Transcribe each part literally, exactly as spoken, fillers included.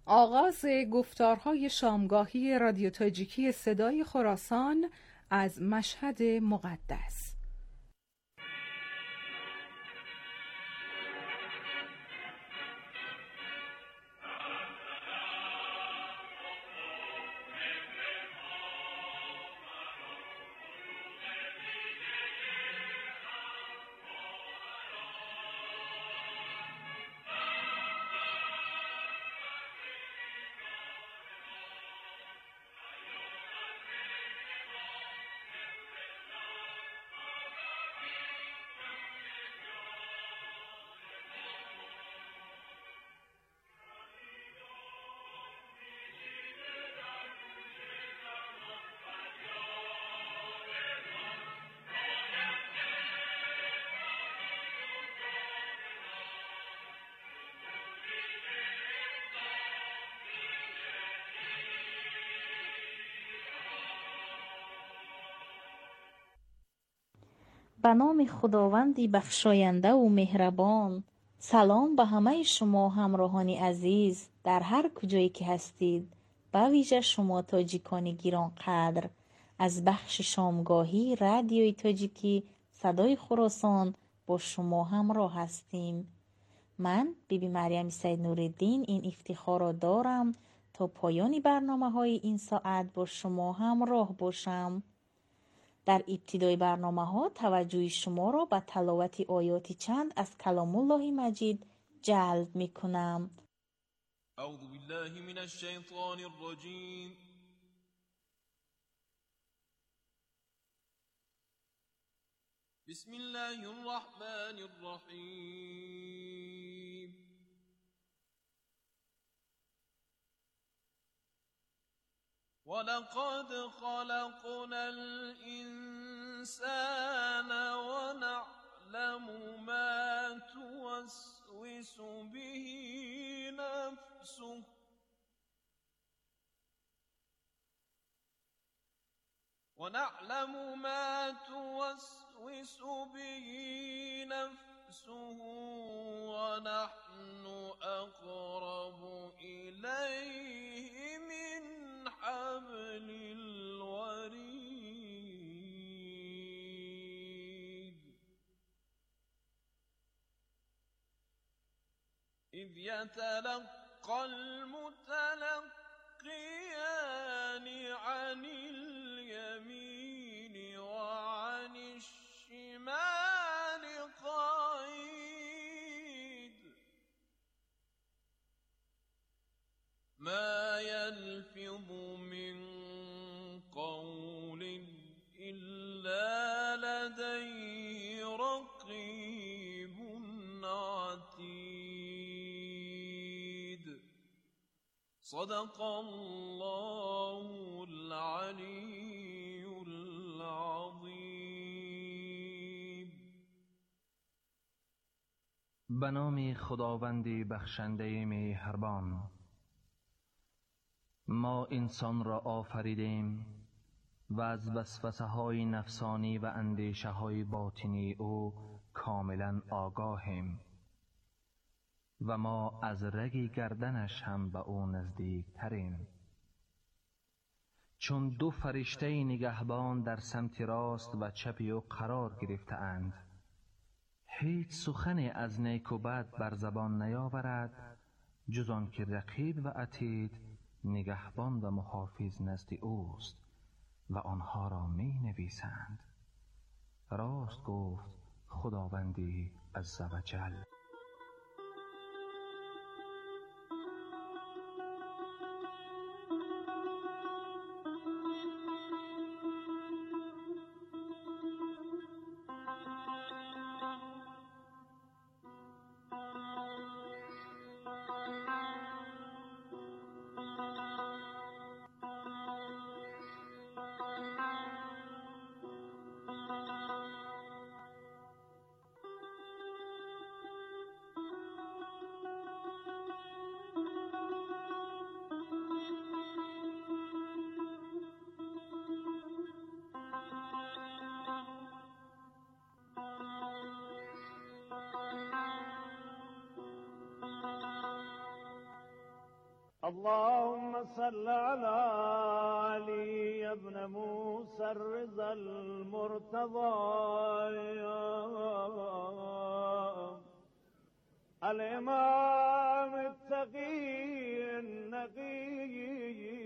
آغاز گفتارهای شامگاهی رادیو تاجیکی صدای خراسان از مشهد مقدس. به نام خداوندی بخشاینده و مهربان. سلام به همه شما همراهان عزیز در هر کجایی که هستید، به ویژه شما تاجیکان گران قدر. از بخش شامگاهی رادیوی تاجیکی صدای خراسان با شما همراه هستیم. من بی بی مریم سید نورالدین این افتخار را دارم تا پایان برنامه های این ساعت با شما همراه باشم. در ابتدای برنامه ها توجه شما را به تلاوت آیاتی چند از کلام الله مجید جلب می کنم. اعوذ بالله من الشیطان الرجیم. بسم الله الرحمن الرحیم. وَلَقَدْ خَلَقْنَا الْإِنسَانَ وَنَعْلَمُ مَا تُوَسْوِسُ بِهِ نَفْسُهُ وَنَعْلَمُ مَا تُوَسْوِسُ بِهِ نَفْسُهُ وَنَحْنُ أَقْرَبُ إِلَيْهِ مِنْ حبل الوريد إذ يتلقى المتلقيان عن اليمين وعن الشمال قعيد ما يلفظ من قول إلا لديه رقيب عتيد. صدق الله العلي العظيم. به نام خداوند بخشنده مهربان. ما انسان را آفریدیم و از وسوسه های نفسانی و اندیشه های باطنی او کاملا آگاهیم و ما از رگ گردنش هم به او نزدیک تریم. چون دو فرشته نگهبان در سمت راست و چپ او قرار گرفته اند، هیچ سخنی از نیک و بد بر زبان نیاورد جز آن که رقیب و عتید نگهبان و محافظ نزد اوست و آنها را می نویسند. راست گفت خداوندی عزوجل. اللهم صل على علي ابن موسى الرضا المرتضى الإمام التقي النقي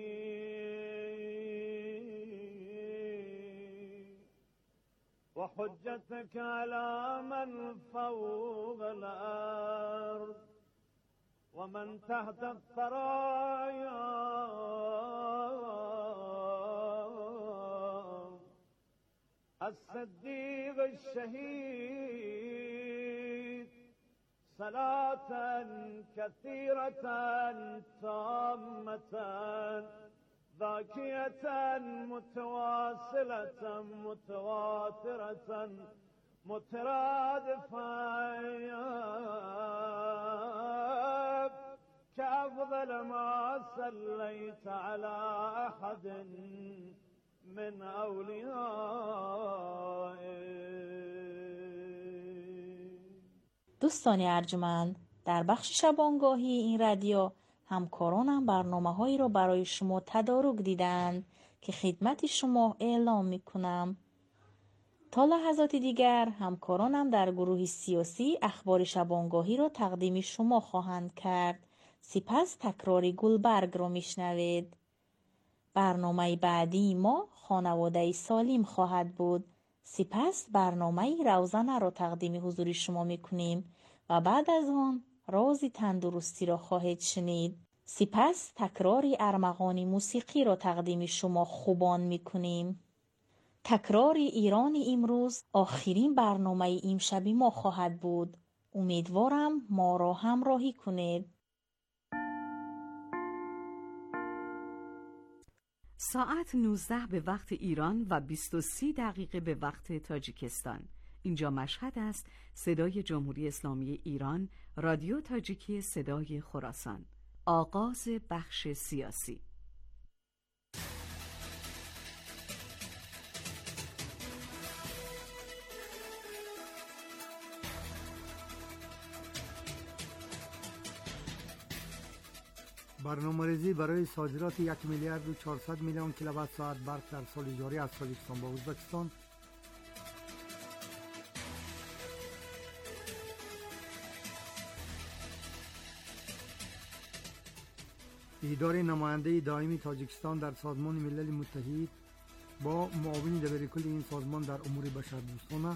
وحجتك على من فوق الأرض ومن تحت الثرايا الصديق الشهيد صلاة كثيرة تامة ذاكية متواصلة متواترة مترادفة كأفضل ما صليت على أحد من أوليائك. دوستان ارجمند، در بخش شبانگاهی این رادیو همکارانم برنامه‌هایی را برای شما تدارک دیدند که خدمت شما اعلام می‌کنم. تا لحظات دیگر همکارانم در گروه سیاسی اخبار شبانگاهی را تقدیم شما خواهند کرد. سپس تکراری گلبرگ را میشنوید. برنامه بعدی ما خانواده سالم خواهد بود. سپس برنامه روزانه را تقدیم حضور شما میکنیم و بعد از آن راز تندرستی را خواهید شنید. سپس تکراری ارمغان موسیقی را تقدیم شما خوبان میکنیم. تکرار ایران امروز آخرین برنامه امشب ما خواهد بود. امیدوارم ما را همراهی کنید. ساعت نوزده به وقت ایران و بیست و سی دقیقه به وقت تاجیکستان. اینجا مشهد است. صدای جمهوری اسلامی ایران، رادیو تاجیکی صدای خراسان. آغاز بخش سیاسی. برنامه‌ریزی برای صادرات یک میلیارد و چهارصد میلیون کیلووات ساعت برق در سال جاری از تاجیکستان به ازبکستان. دیدار نماینده دائمی تاجیکستان در سازمان ملل متحد با معاون دبیرکل این سازمان در امور بشردوستانه.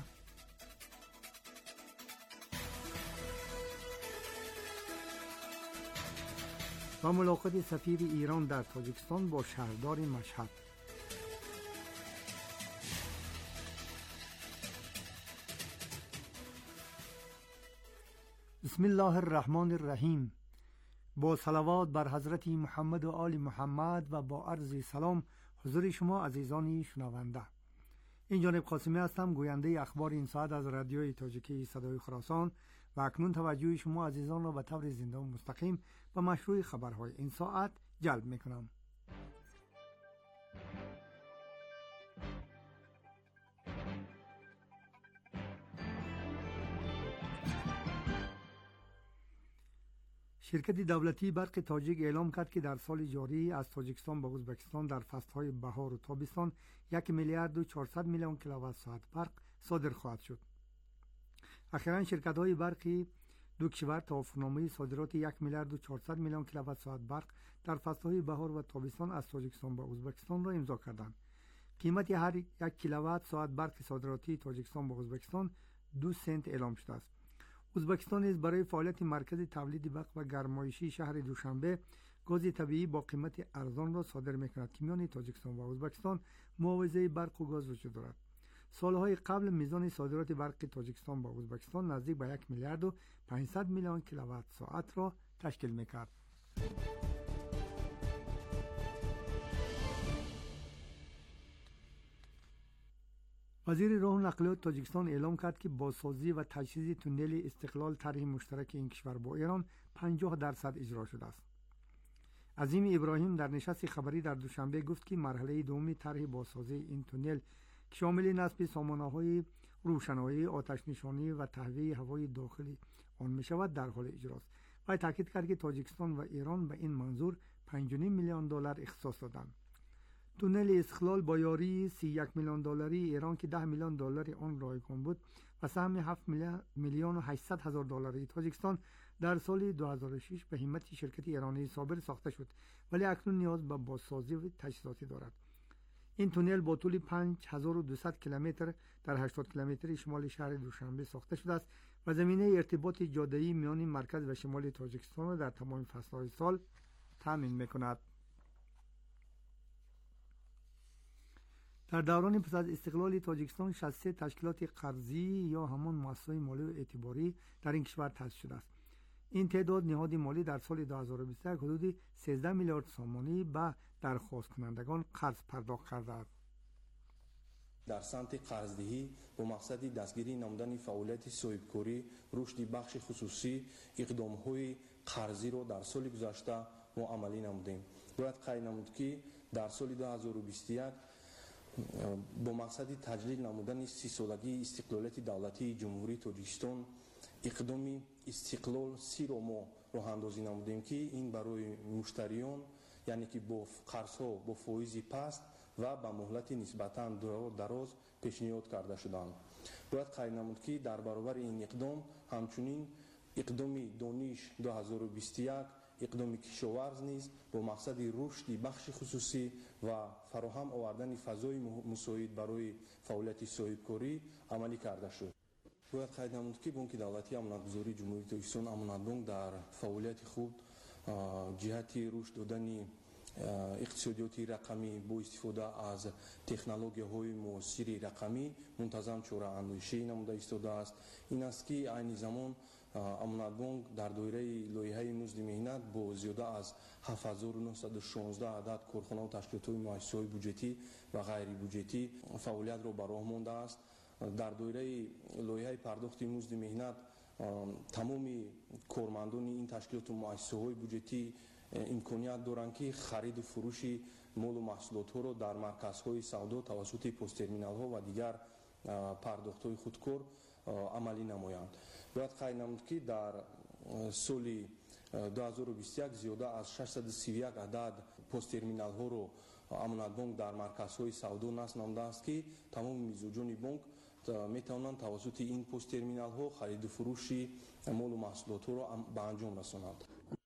و ملاقات سفیر ایران در تاجیکستان با شهردار مشهد. بسم الله الرحمن الرحیم. با صلوات بر حضرت محمد و آل محمد و با عرض سلام حضور شما عزیزان شنونده. این جانب قاسمی هستم، گوینده اخبار این ساعت از رادیوی تاجیکی صدای خراسان و اکنون توجه شما عزیزان را به طور زنده و مستقیم به مشروع خبرهای این ساعت جلب میکنم. شرکت دولتی برق تاجیک اعلام کرد که در سال جاری از تاجیکستان به ازبکستان در فصلهای بهار و تابستان یک میلیارد و چهارصد میلیون کیلووات ساعت برق صادر خواهد شد. اخیراً شرکت‌های برقی دو کشور توافقنامه صادرات یک میلیارد و چهارصد میلیون کیلووات ساعت برق در فصلهای بهار و تابستان از تاجیکستان به ازبکستان را امضا کردند. قیمت هر یک کیلووات ساعت برق صادراتی تاجیکستان به ازبکستان دو سنت اعلام شده است. ازبکستان نیز برای فعالیت مرکز تولید برق و گرمایشی شهر دوشنبه گاز طبیعی با قیمت ارزان را صادر می‌کند که میان تاجیکستان و ازبکستان معاوضه برق و گاز وجود دارد. سالهای قبل میزان صادرات برق تاجیکستان به ازبکستان نزدیک به یک میلیارد و پانصد میلیون کیلووات ساعت را تشکیل می‌کرد. وزیر راه و نقلیات تاجیکستان اعلام کرد که بازسازی و تجهیز تونل استقلال طرح مشترک این کشور با ایران پنجاه درصد اجرا شده است. عظیم ابراهیم در نشست خبری در دوشنبه گفت که مرحله دوم طرح بازسازی این تونل که شامل نصب سامانه‌های روشنایی، آتش نشانی و تهویه هوای داخلی آن می شود در حال اجراست و تاکید کرد که تاجیکستان و ایران به این منظور پنج و نیم میلیون دلار اختصاص دادند. تونل استقلال با یاری سی و یک میلیون دلاری ایران که ده میلیون دلار آن رایگان بود و سهم هفت میلیون و هشتصد هزار دلاری تاجیکستان در سال دو هزار و شش به همت شرکت ایرانی صابر ساخته شد، ولی اکنون نیاز به بازسازی و تجهیزاتی دارد. این تونل با طول پنج هزار و دویست کیلومتر در هشتاد کیلومتر شمال شهر دوشنبه ساخته شده است و زمینه ارتباط جاده‌ای میان مرکز و شمال تاجیکستان را در تمام فصل‌های سال تامین می‌کند. در دوران پس از استقلال تاجیکستان شصت و سه تشکیلات قرضی یا همان مؤسسات مالی و اعتباری در این کشور تأسیس شده است. این تعداد نهاد مالی در سال دو هزار و بیست و یک حدود سیزده میلیارد سومانی به درخواست کنندگان قرض پرداخت کرده است. در سمت قرضدهی با مقصد دستگیری نمودن فعالیت صاحبکاری، رشد بخش خصوصی، اقدام‌های قرضی را در سال گذشته ما عملی نمودیم. باید قید نمود که در سال دو هزار و بیست و یک با مقصد تجلیل نمودن سی سالگی استقلالیت دولتی جمهوری تاجیکستان اقدام استقلال سی را ما راه اندازی نمودیم که این برای مشتریان یعنی که با قرض‌ها با فایز پست و با مهلت نسبتاً دراز پیشنهاد کرده شدند. باید قید نمود که در برابر این اقدام همچنین اقدام دانش دو هزار و بیست و یک اقدام کشاورز نیز با مقصد رشد بخش خصوصی و فراهم آوردن فضای مساعد برای فعالیت صاحبکاری عملی کرده شد. باید قید نمود که بانک دولتی امانتگذاری جمهوری تاجیکستان امانت بانک در فعالیت خود جهت رشد دادن اقتصادیات رقمی با استفاده از تکنولوژی‌های معاصر رقمی منتظم چاره اندیشی نموده ایستاده است. این است که عین زمان امانت بانک در دایره لایحه مزد مهنت با زیاده از هفت هزار و نهصد و شانزده عدد کارخانه و تشکیلات‌های مؤسسه‌های بودجتی و غیر بودجتی فعالیت را به راه مانده است. در دایره لایحه پرداخت مزد مهنت تمام کارمندان این تشکیلات و مؤسسه‌های بودجتی امکانیت دارند که خرید و فروش مال و محصولات ها را در مرکزهای سودا توسط پست ترمینال ها و دیگر پرداخت های خودکار عملی نمایند. باید قید نمود که در سال دو هزار و بیست و یک زیاده از ششصد و سی و یک عدد پست ترمینال ها را امانت بانک در مرکزهای سودا نصب نموده است که تمام میزوجان بانک می توانند توسط این پست ترمینال ها خرید و فروش مال و محصولات ها را به انجام رسانند.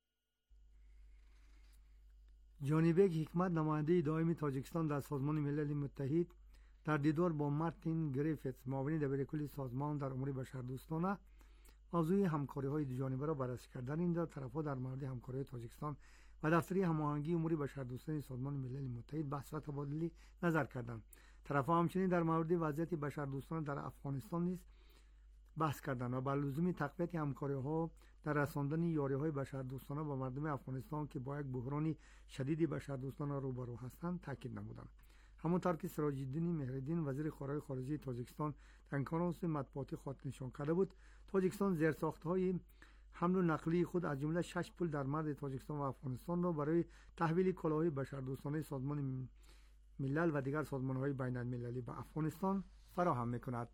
جانی بیگ حکمت نماینده دائمی تاجیکستان در سازمان ملل متحد در دیدار با مارتین گریفیتس معاون دبیرکل سازمان در امور بشردوستانه موضوع همکاری‌های دو جانبه را بررسی کرد. در اینجا طرف‌ها در مورد همکاری تاجیکستان و دفتری هماهنگی امور بشردوستان سازمان ملل متحد بحث و تبادل نظر کردند. طرف‌ها همچنین در مورد وضعیت بشردوستان در افغانستان نیز بحث کردند و بر لزوم تقویت همکاری‌ها در رساندن یاری‌های بشردوستانه به مردم افغانستان که با یک بحران شدید بشردوستانه روبرو هستند تاکید نمودند. همانطور که سراج الدین مهرالدین وزیر کارهای خارجه تاجیکستان در کنفرانس مطبوعاتی خود نشان کرده بود، تاجیکستان زیرساخت‌های حمل و نقلی خود از جمله شش پل در مرز تاجیکستان و افغانستان را برای تحویل کالاهای بشردوستانه سازمان ملل و دیگر سازمان‌های بین‌المللی به افغانستان فراهم می‌کند.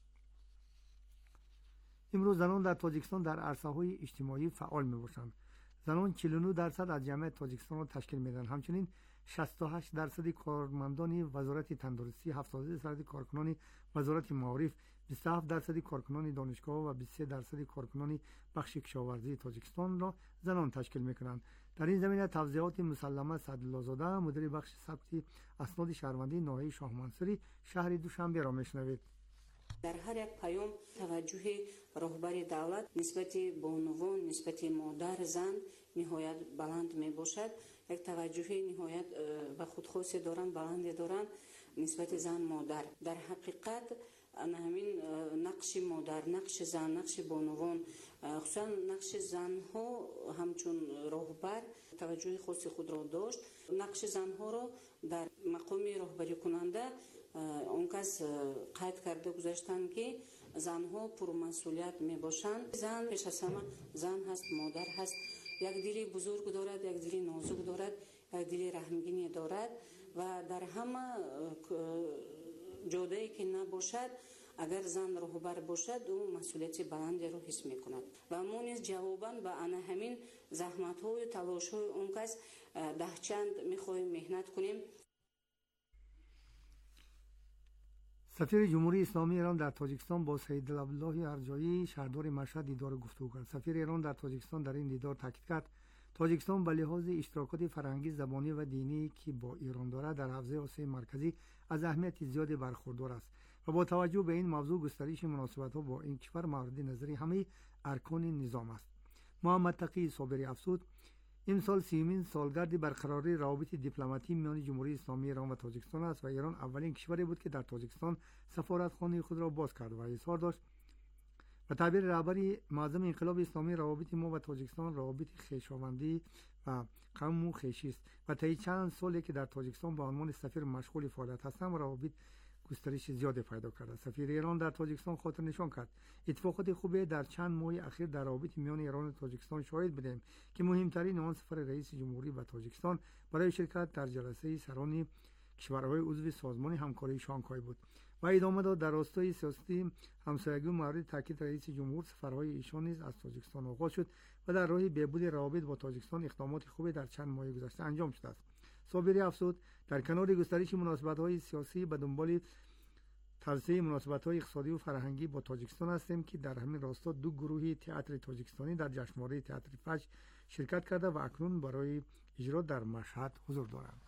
امروز زنان در تاجیکستان در عرصه‌های اجتماعی فعال می‌باشند. زنان چهل و نه درصد از جمعیت تاجیکستان را تشکیل می‌دهند. همچنین شصت و هشت درصد کارمندان وزارت تندرستی، هفتاد درصد کارکنان وزارت معارف، بیست و هفت درصد کارکنان دانشگاه و بیست و سه درصد کارکنان بخش کشاورزی تاجیکستان را زنان تشکیل می‌کنند. در این زمینه توضیحات مسلمه سعدالله‌زاده مدیر بخش ثبت اسناد شهروندی ناحیه شاه منصوری شهر دوشنبه را می‌شنوید. در هر یک پیام توجه رهبر دولت نسبت بانوان، نسبت مادر زن نهایت بلند می باشد. یک توجه نهایت به خودخواسی دارند، بلند دارند نسبت زن مادر. در حقیقت همین نقش مادر، نقش زن، نقش بانوان، خصوصا نقش زن ها همچون رهبر توجه خاص خود را داشت. نقش زن ها را در مقام رهبری کننده اون کس قید کرده گذاشتند که زنها پرمسئولیت می باشند. زن پیش از همه زن هست، مادر هست، یک دل بزرگ دارد، یک دل نازک دارد، یک دل رحمگینی دارد و در همه جاده‌ای که نباشد اگر زن راهبر باشد او مسئولیت بلندی رو حس میکند و ما نیز جواباً به آن همین زحمت های و تلاش های اون کس ده چند میخواهیم مهنت کنیم. سفیر جمهوری اسلامی ایران در تاجیکستان با سید عبدالله ارجایی شهردار مشهد دیدار گفتگو کرد. سفیر ایران در تاجیکستان در این دیدار تاکید کرد تاجیکستان به لحاظ اشتراکات فرهنگی، زبانی و دینی که با ایران دارد در حوزه آسیای مرکزی از اهمیت زیادی برخوردار است و با توجه به این موضوع گسترش مناسبت‌ها با این کشور مورد نظر همه ارکان نظام است. محمد تقی صابری افزود امسال سیومین سالگرد برقراری روابط دیپلماتی میان جمهوری اسلامی ایران و تاجیکستان است و ایران اولین کشوری بود که در تاجیکستان سفارتخانه خود را باز کرد و اظهار داشت و تعبیر رهبر معظم انقلاب اسلامی روابط ما و تاجیکستان روابط خویشاوندی و قوم و خویشی است و طی چند سالی که در تاجیکستان به عنوان سفیر مشغول فعالیت هستم روابط گسترش زیادی پیدا کرده. سفیر ایران در تاجیکستان خاطر نشان کرد اتفاقات خوبی در چند ماه اخیر در روابط میان ایران و تاجیکستان شاهد بودیم که مهمترین آن سفر رئیس جمهوری به تاجیکستان برای شرکت در جلسه سران کشورهای عضو سازمان همکاری شانگهای بود و ادامه داد در راستای سیاسی همسایگی مورد تاکید رئیس جمهور سفرهای ایشان نیز از تاجیکستان آغاز شد و در راه بهبود روابط با تاجیکستان اقدامات خوبی در چند ماه گذشته انجام شده است. صابری افزود در کنار گسترش مناسبت‌های سیاسی به دنبال توسعه مناسبت‌های اقتصادی و فرهنگی با تاجیکستان هستیم که در همین راستا دو گروه تئاتر تاجیکستانی در جشنواره تئاتر فجر شرکت کرده و اکنون برای اجرا در مشهد حضور دارند.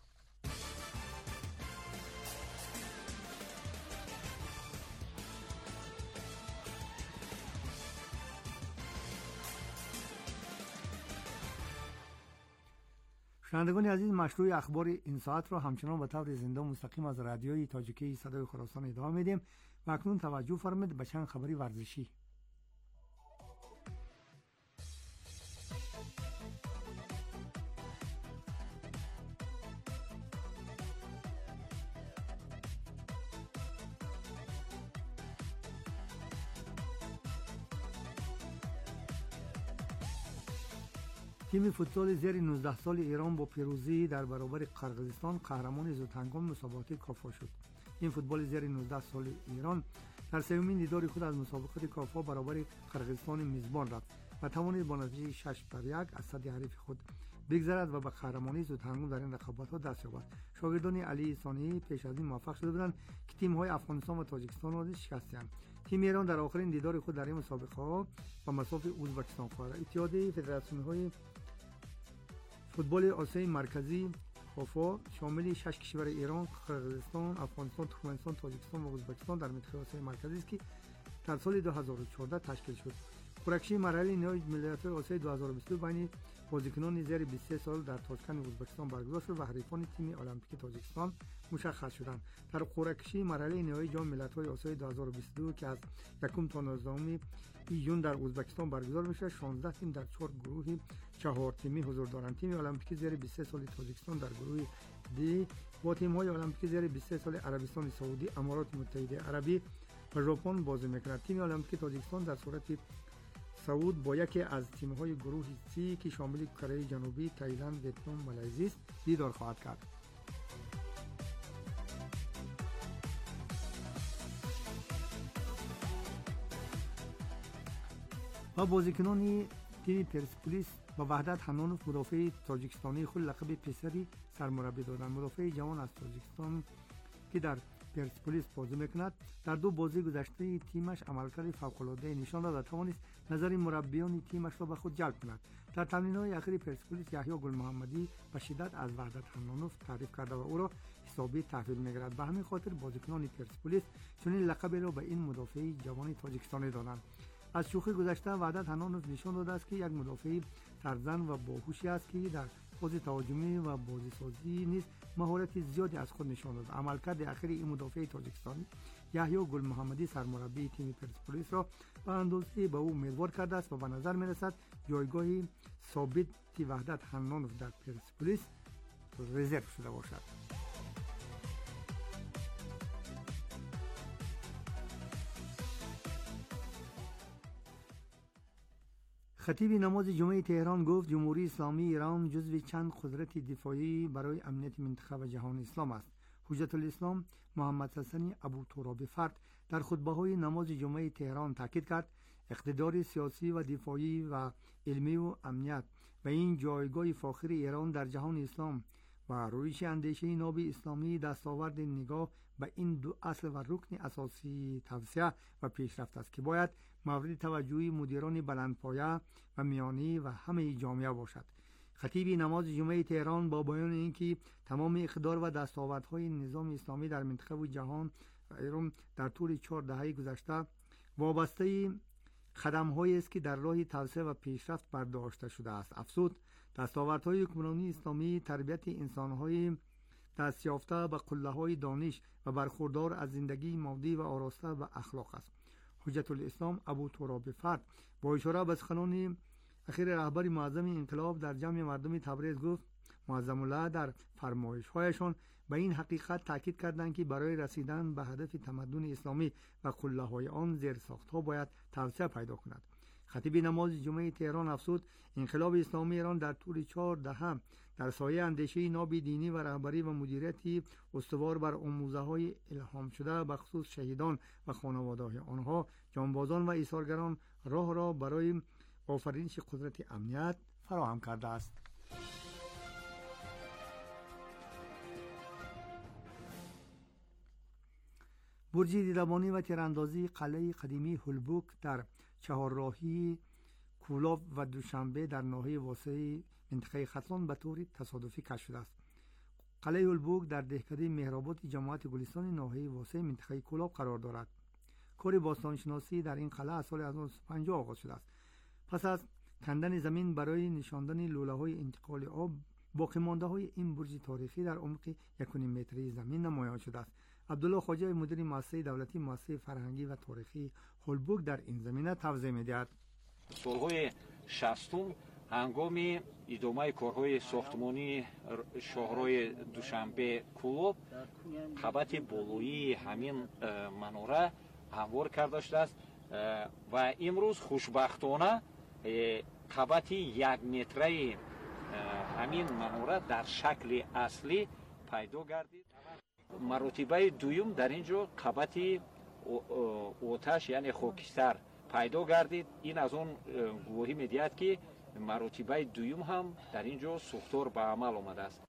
شنوندگان عزیز، مشروع اخبار این ساعت را همچنان به طور زنده و مستقیم از رادیوی تاجیکی صدای خراسان ادامه میدیم و اکنون توجه فرمایید به چند خبری ورزشی. تیم فوتبال زیر نوزده سال ایران با پیروزی در برابر قرقیزستان قهرمان زودهنگام مسابقات کافا شد. این فوتبال زیر نوزده سال ایران در سومین دیدار خود از مسابقات کافا برابر قرقیزستان میزبان رفت و توانید با نتیجه شش بر یک از صد حریف خود بگذرد و به قهرمانی زودهنگام در این رقابت‌ها دست یابد. شاگردان علی ثانی پیش از این موفق شده بودند که تیم‌های افغانستان و تاجیکستان را شکستند. تیم ایران در آخرین دیدار خود در این مسابقه‌ها با مساف ازبکستان خورد. اتحادیه فدراسیون‌های فوتبال آسیای مرکزی کافا شامل شش کشور ایران، قرقیزستان، افغانستان، ترکمنستان، تاجیکستان و ازبکستان در منطقه آسیای مرکزی است که در سال دو هزار و چهارده تشکیل شد. خورکشی مرحله نهایی ملیت‌های آسیای دو هزار و بیست و دو بین بازیکنان زیر بیست و سه سال در تاشکند ازبکستان برگزار شد و حریفان تیم المپیک تاجیکستان مشخص شدند. در خورکشی مرحله نهایی جام ملت‌های آسیای دو هزار و بیست و دو که از یکم تا نوزدهم ایون در ازبکستان برگزار میشه، شانزده تیم در چهار گروه چهار تیمی حضور دارند. تیم المپیک زیر بیست و سه سال تاجیکستان در گروه دی با تیم‌های المپیک زیر بیست و سه سال عربستان سعودی، امارات متحده عربی و ژاپن بازی می‌کند. تیم المپیک تاجیکستان در صورت صعود با یکی از تیم‌های گروه سی که شامل کره جنوبی، تایلند، ویتنام و مالزی است دیدار خواهد کرد. و بازیکنان تیم پرسپولیس با وحدت حنانوف مدافع تاجیکستانی خود لقب پسری سرمربی دادند. مدافع جوان از تاجیکستان که در پرسپولیس بازی میکند در دو بازی گذشته تیمش عملکرد فوق‌العاده نشان داد و توانست نظر مربیان تیمش را به خود جلب کند. در تمرین‌های اخیر پرسپولیس یحیی گل محمدی به شدت از وحدت حنانوف تعریف کرده و او را حسابی تحویل می‌گیرد. به همین خاطر بازیکنان پرسپولیس چنین لقبی را به این مدافع جوان تاجیکستانی دادند. از شوخی گذشته وحدت حنانوف نشان داده است که یک مدافع ترزن و باهوشی است که در بازی تهاجمی و بازی سازی نیز مهارت زیادی از خود نشان داد. عملکرد اخیر این مدافع تاجیکستانی یحیی گل محمدی سرمربی تیم پرسپولیس را به اندازه به او امیدوار کرده است و به نظر می‌رسد جایگاهی ثابت وحدت حنانوف در پرسپولیس رزرو شده باشد. خطیب نماز جمعه تهران گفت جمهوری اسلامی ایران جزو چند قدرت دفاعی برای امنیت منطقه و جهان اسلام است. حجت الاسلام محمد حسن ابو تراب فرد در خطبه‌های نماز جمعه تهران تاکید کرد اقتدار سیاسی و دفاعی و علمی و امنیت و این جایگاه فاخر ایران در جهان اسلام و رویش اندیشه ناب اسلامی دستاورد نگاه به این دو اصل و رکن اساسی توسعه و پیشرفت است که باید مورد توجه مدیران بلندپایه و میانی و همه جامعه باشد. خطیب نماز جمعه تهران با بیان اینکه تمام اقتدار و دستاوردهای نظام اسلامی در منطقه و جهان و ایران در طول چهار دهه گذشته وابسته خدم‌هایی است که در راه توسعه و پیشرفت برداشته شده است. افزود دستاوردهای حکمرانی اسلامی تربیت انسان‌های دستیافته به قله‌های دانش و برخوردار از زندگی مادی و آراسته و اخلاق است. حجت الاسلام ابو تراب فرد با اشاره به سخنان اخیر رهبر معظم انقلاب در جمع مردم تبریز گفت معظم الله در فرمایش‌هایشان به این حقیقت تاکید کردند که برای رسیدن به هدف تمدن اسلامی و قله‌های آن زیرساخت‌ها باید توسعه پیدا کند. خطیب نماز جمعه تهران افزود انقلاب اسلامی ایران در طول چهار دهه در سایه اندیشه ناب دینی و رهبری و مدیریت استوار بر آموزه‌های الهام شده به خصوص شهیدان و خانواده‌های آنها جانبازان و ایثارگران راه را برای آفرینش قدرت امنیت فراهم کرده است. برج دیدبانی و تیراندازی قلعه قدیمی هولبوک در چهارراهی کولاب و دوشنبه در ناحیه واسع منطقه ختلان به طور تصادفی کشف شده است. قلعه هولبوک در دهکده مهرآباد جماعت گلستان ناحیه واسع منطقه کولاب قرار دارد. کار باستانشناسی در این قلعه از سال هزار و نهصد و پنجاه آغاز شده است. پس از کندن زمین برای نشاندن لوله‌های انتقال آب، باقی مانده‌های این برج تاریخی در عمق یک و نیم متری زمین نمایان شده است. عبدالله خواجه مدیر مؤسسه دولتی مؤسسه فرهنگی و تاریخی هولبوک در این زمینه توضیح می‌دهد. سال‌های شصتم هنگام ادامه کارهای ساختمانی شاهراه دوشنبه کولاب خبت بالویی همین مناره هموار کرده شده است و امروز خوشبختانه خبت یک متره همین مناره در شکل اصلی پیدا گردید. مراتبه دویم در اینجا خبت آتش یعنی خاکستر پیدا گردید. این از اون گواهی میدهد که مراتبه دویم هم در اینجا ساختار به عمل آمده است.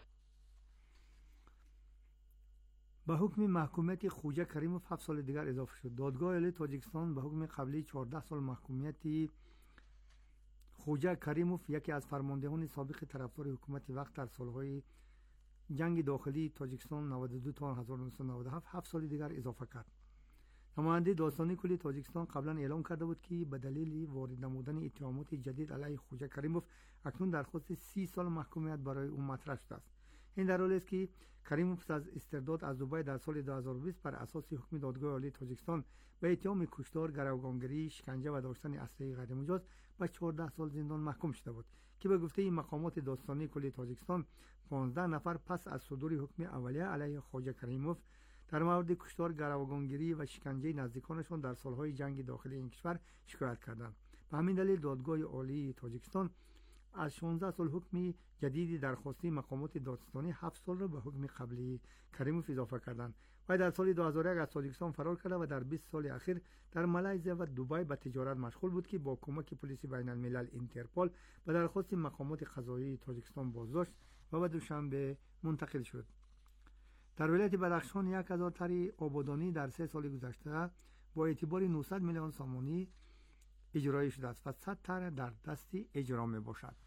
به حکم محکومیت خوجه کریموف هفت سال دیگر اضافه شد. دادگاه عالی تاجیکستان به حکم قبلی چهارده سال محکومیت خوجه کریموف، یکی از فرماندهان سابق طرفدار حکومت وقت در سالهای جنگ داخلی تاجیکستان نود و دو تا هزار و نهصد و نود و هفت هفت سال دیگر اضافه کرد. نماینده داستانی کلی تاجیکستان قبلا اعلام کرده بود که به دلیل وارد نمودن اتهامات جدید علیه خوجه کریموف اکنون درخواست سی سال محکومیت برای او مطرح شده است. این در حالی است که کریموف از استرداد از دبی در سال دو هزار و بیست بر اساس حکم دادگاه عالی تاجیکستان به اتهام کشتار، گروگانگیری، شکنجه و داشتن اسلحه غیر مجاز به چهارده سال زندان محکوم شده بود که به گفته مقامات داستانی کلی تاجیکستان پانزده نفر پس از صدور حکم اولیه علیه خوجه کریموف در مورد کشتار، گروگانگیری و شکنجه نزدیکانشان در سالهای جنگ داخلی این کشور شکایت کردند. به همین دلیل دادگاه عالی تاجیکستان از شانزده سال حکم جدیدی درخواستی مقامات دادستانی هفت سال را به حکم قبلی کریموف اضافه کردند. و در سال دو هزار و یک از تاجیکستان فرار کرده و در بیست سال اخیر در مالزیا و دبی به تجارت مشغول بود که با کمک پلیس بین الملل اینترپول به درخواست مقامات قضایی تاجیکستان بازداشت و به دوشنبه منتقل شد. در ولایت بدخشان یک هزار تری آبادانی در سه سال گذشته با اعتبار نهصد میلیون سامانی اجرایی شده است و صد تر در دست اجرا می باشد.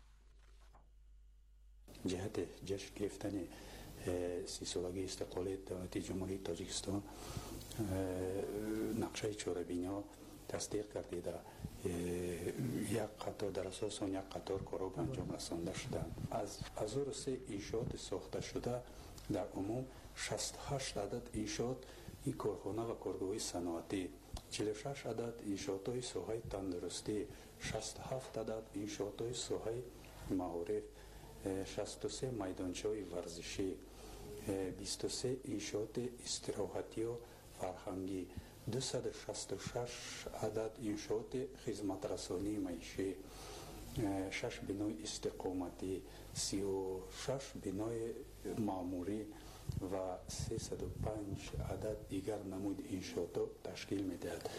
جهت جشن گرفتن سی سالگی استقلال دولت جمهوری تاجیکستان نقشه چهاربینا تصدیق گردیده یک قطار در اساس آن یک قطار کارا به انجام رسانده شده. از هزار و سه انشاءات ساخته شده در عموم شصت و هشت عدد انشاءات این کارخانه و کارگاه‌های صنعتی، چهل و شش عدد انشاءات ساحه تندرستی، شصت و هفت عدد انشاءات ساحه معارف، شصت و سه میدانچه‌های ورزشی، بیست و سه انشاءات استراحتی و فرهنگی، دویست و شصت و شش عدد انشاءات خدمت رسانی معیشی، شش بنای استقامتی، سی و شش بنای معموری، و سیصد و پنج عدد دیگر نمود انشاءات تشکیل می‌دهد.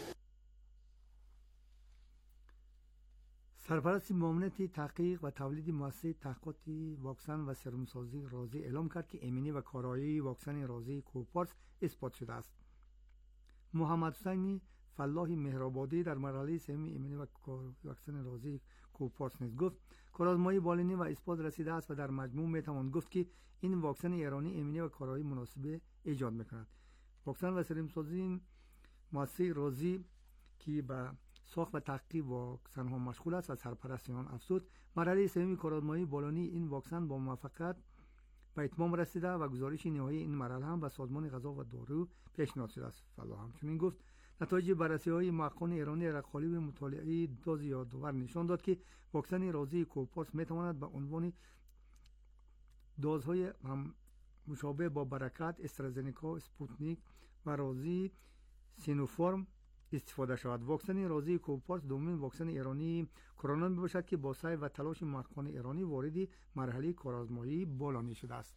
سرپرست معاونت تحقیق و تولید مؤسسه تحقیقات واکسن و سرمسازی رازی اعلام کرد که ایمنی و کارایی واکسن رازی کوپارس اثبات شده است. محمد حسین فلاحی مهرآبادی در مرحله سوم ایمنی و واکسن رازی کوپارس نیز گفت کارآزمایی بالینی و اثبات رسیده است و در مجموع میتوان گفت که این واکسن ایرانی ایمنی و کارایی مناسب ایجاد میکند. واکسن و سرمسازی مؤسسه رازی که به ساخت و تحقیق واکسن ها مشغول است و سرپرست آن افزود مرحله سوم کارآزمایی بالینی این واکسن با موفقیت به اتمام رسیده و گزارش نهایی این مرحله هم به سازمان غذا و دارو پیشنهاد شده است. فلاح همچنین گفت نتایج بررسی های محققان ایرانی در قالب مطالعه دوز یادآور نشان داد که واکسن رازی کوپارس میتواند به عنوان دوزهای هم مشابه با برکت، استرازنیکا، اسپوتنیک و رازی سینوفارم استفاده شود. واکسن رازی کوپارس دومین واکسن ایرانی کرونا میباشد که با سعی و تلاش محققان ایرانی وارد مرحله کارآزمایی بالانی شده است.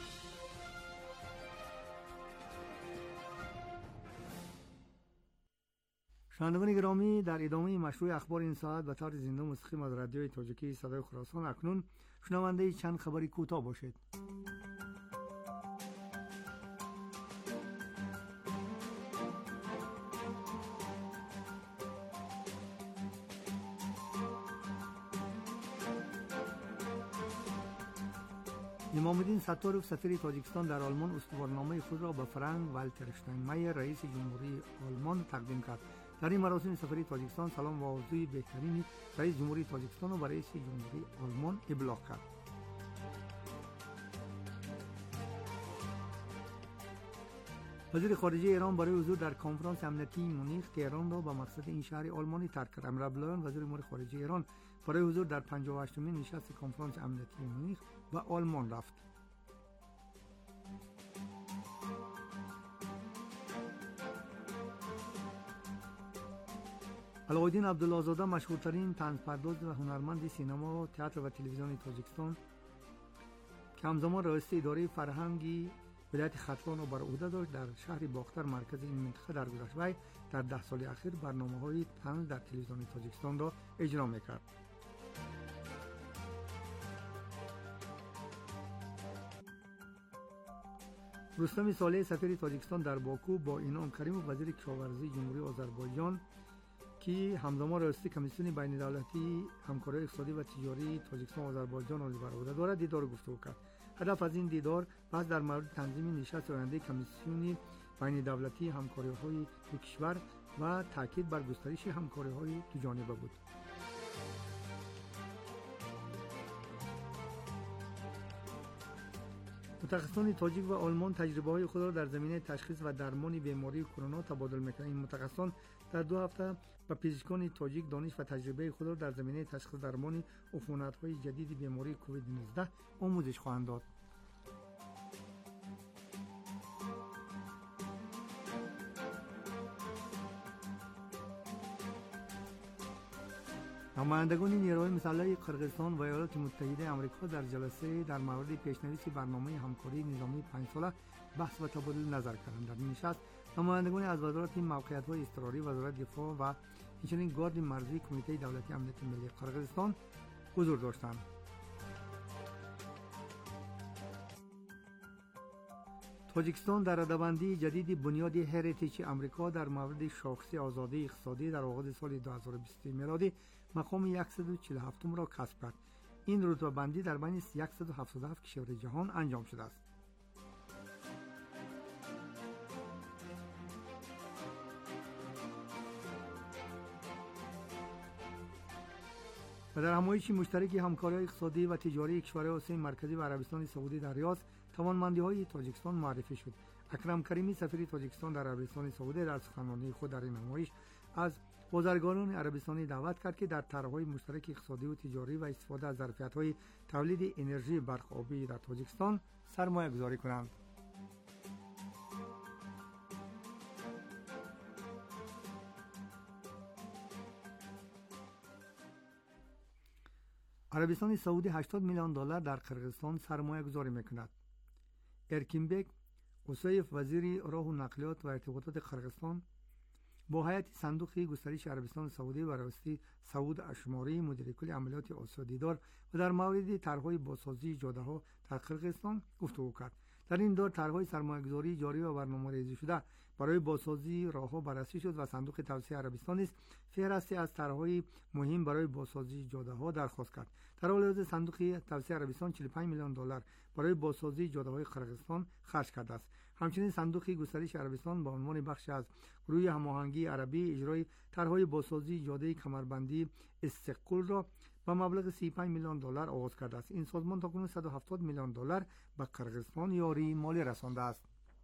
شنوندگان گرامی، در ادامه مشروع اخبار این ساعت به طور زنده مستقیم از رادیوی تاجیکی صدای خراسان اکنون شنونده چند خبری کوتاه باشید. امام الدین ستارov سفیر تاجیکستان در آلمان استوارنامه خود را به فرانک والتر اشتاینمایر رئیس جمهوری آلمان تقدیم کرد. در این مراسم سفیر تاجیکستان سلام و آرزوی بهترین رئیس جمهوری تاجیکستان را به رئیس جمهوری آلمان ابلاغ کرد. وزیر خارجه ایران برای حضور در کنفرانس امنیتی مونیخ تهران را به مقصد این شهر آلمانی ترک کرد. امیر عبداللهیان وزیر امور خارجه ایران برای حضور در پنجاه و هشتمین نشست کنفرانس امنیتی مونیخ و آلمان رفت. علاءالدین عبدالله‌زاده مشهورترین طنزپرداز و هنرمند سینما، تئاتر و تلویزیون تاجیکستان که همزمان رئیس اداره فرهنگی ولایت ختلان را بر عهده داشت در شهر باختر مرکز این منطقه درگذشت وی در ده سال اخیر برنامه‌های طنز در تلویزیون تاجیکستان را اجرا می‌کرد. رستم صالح سفیر تاجیکستان در باکو با اینام کریموف وزیر کشاورزی جمهوری آذربایجان که همزمان رئیس کمیسیون بین‌الدولتی همکاری اقتصادی و تجاری تاجیکستان و آذربایجان را بر عهده دارد دیدار گفتگو کرد. هدف از این دیدار بحث در مورد تنظیم نشست آینده کمیسیون بین‌الدولتی همکاری‌های دو کشور و تاکید بر گسترش همکاری‌های دو جانبه بود. متخصصان تاجیک و آلمان تجربه‌های خود را در زمینه تشخیص و درمان بیماری کرونا تبادل می‌کنند. این متخصصان در دو هفته به پزشکان تاجیک دانش و تجربه خود را در زمینه تشخیص درمان عفونت‌های جدید بیماری کووید نوزده آموزش خواهند داد. نمایندگان نیروهای مسلح قرقیزستان و ایالات متحده آمریکا در جلسه در مورد پیشنویس برنامه همکاری نظامی پنج ساله بحث و تبادل نظر کردند. در این نشست نمایندگان از وزارت موقعیت‌های اضطراری، وزارت دفاع و همچنین گارد مرزی کمیته دولتی امنیت ملی قرقیزستان حضور داشتند. تاجیکستان در رده‌بندی جدید بنیاد هریتیج آمریکا در مورد شاخص آزادی اقتصادی در آغاز سال دو هزار و بیست میلادی مقام صد و چهل و هفت را کسب کرد. این رتبه‌بندی در بین صد و هفتاد و هفت کشور جهان انجام شده است. و در همایش مشترک همکاری اقتصادی و تجاری کشورهای آسیای مرکزی و عربستان سعودی در ریاض توانمندی‌های تاجیکستان معرفی شد. اکرم کریمی سفیر تاجیکستان در عربستان سعودی در سخنرانی خود در این نمایش از بازرگانان عربستانی دعوت کرد که در طرح‌های مشترک اقتصادی و تجاری و استفاده از ظرفیت‌های تولید انرژی برق آبی در تاجیکستان سرمایه‌گذاری کنند. عربستان سعودی هشتاد میلیون دلار در قرقیزستان سرمایه گذاری میکند. ارکینبک حسیف وزیر راه و نقلیات و ارتباطات قرقستان با هیئت صندوق گسترش عربستان سعودی و رئیس سعود اشماری مدیر کل عملیات آسیا دیدار و در مورد طرح‌های بازسازی جاده‌ها در قرقستان گفتگو کرد. در این دور طرح‌های سرمایه‌گذاری جاری و برنامه‌ریزی شده برای بازسازی راه‌ها بررسی شد و صندوق توسعه عربستان نیز فهرستی از طرح‌های مهم برای بازسازی جاده‌ها درخواست کرد. در حال حاضر صندوق توسعه عربستان چهل و پنج میلیون دلار برای بازسازی جاده‌های قرقستان خرج کرده است. همچنین صندوق گسترش عربستان با عنوان بخش از گروه هماهنگی عربی اجرای طرح‌های بازسازی جاده کمربندی استقلال را با مبلغ سی و پنج میلیون دلار آغاز کرده است. این سازمان تاکنون صد و هفتاد میلیون دلار به قرقستان یاری مالی رسانده است.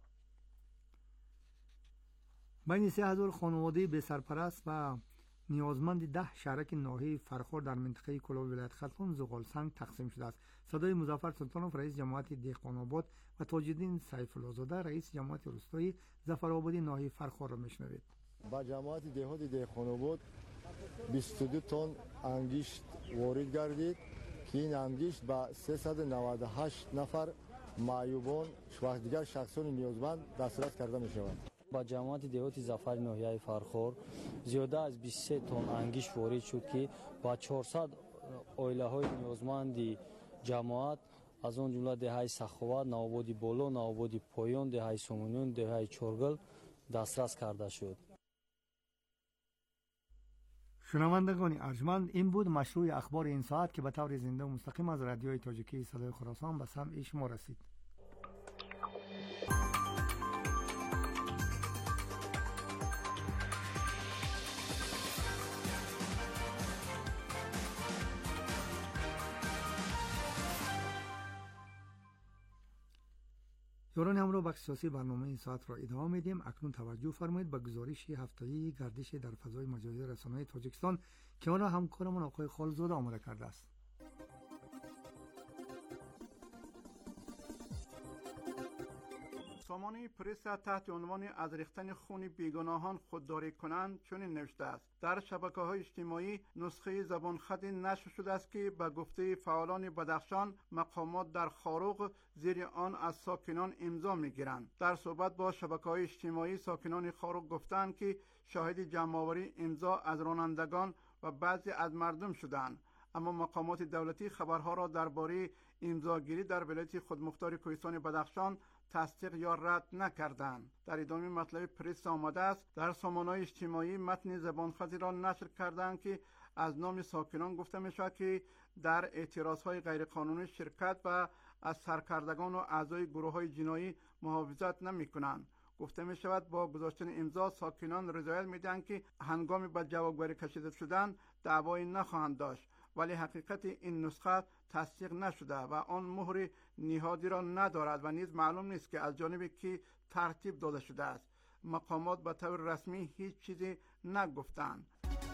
بین سه هزار خانواده به سرپرست و نیازمند ده شهرک ناحیه فرخار در منطقه کلاب ولایت خرطوم زغال سنگ تقسیم شده است. صدای مظفر سلطانوف رئیس جماعت دهقان آباد و تاج‌الدین سیف الله زاده رئیس جماعت روستایی ظفرآبادی ناحیه فرخار را میشنوید. با جماعت دهات دهقان آباد بیست و دو تن انگشت وارد گردید که این انگشت با سیصد و نود و هشت نفر معیوبان و دیگر شخصان نیازمند دسترس کرده می شود. با جماعت دهات ظفر ناحیه فرخار زیاده از بیست و سه تن انگشت وارد شد که با چهارصد عائله های نیازمند جماعت از آن جمله دهه سخاوت، نوآبادی بالا، نوآبادی پایان، دهه سومنیون، دهه چورگل دسترس کرده شد. شنوندگان ارجمند، این بود مشروع اخبار این ساعت که به طور زنده و مستقیم از رادیوی تاجیکی صدای خراسان به سمع شما رسید. یاران همراه بخش سیاسی برنامه این ساعت را ادامه میدیم. اکنون توجه فرمایید به گزارش هفتگی گردش در فضای مجازی رسانه‌های تاجیکستان که آن را همکارمون آقای خالزاده آماده کرده است. سامانه پرس تحت عنوان از ریختن خون بیگناهان خودداری کنند چنین نوشته است: در شبکه‌های اجتماعی نسخه زبانخطی نشر شده است که به گفته فعالان بدخشان مقامات در خاروق زیر آن از ساکنان امضا می‌گیرند. در صحبت با شبکه‌های اجتماعی ساکنان خاروق گفتند که شاهد جمع‌آوری امضا از رانندگان و بعضی از مردم شدند، اما مقامات دولتی خبرها را درباره امضاگیری در ولایت خودمختار کوهستان بدخشان تصدیق یا رد نکردند. در ادامه مطلب پرس آمده است: در سامانه‌های اجتماعی متن زبانخطی را نشر کردند که از نام ساکنان گفته می‌شود که در اعتراضهای غیرقانونی شرکت و از سرکردگان و اعضای گروه‌های جنایی محافظت نمی‌کنند. گفته می شود با گذاشتن امضا ساکنان رضایت میدهند که هنگامی به جوابگویی کشیده شدن دعوایی نخواهند داشت، ولی حقیقت این نسخه تصدیق نشده و آن مهر نهادی را ندارد و نیز معلوم نیست که از جانب کی ترتیب داده شده است. مقامات به طور رسمی هیچ چیزی نگفتند.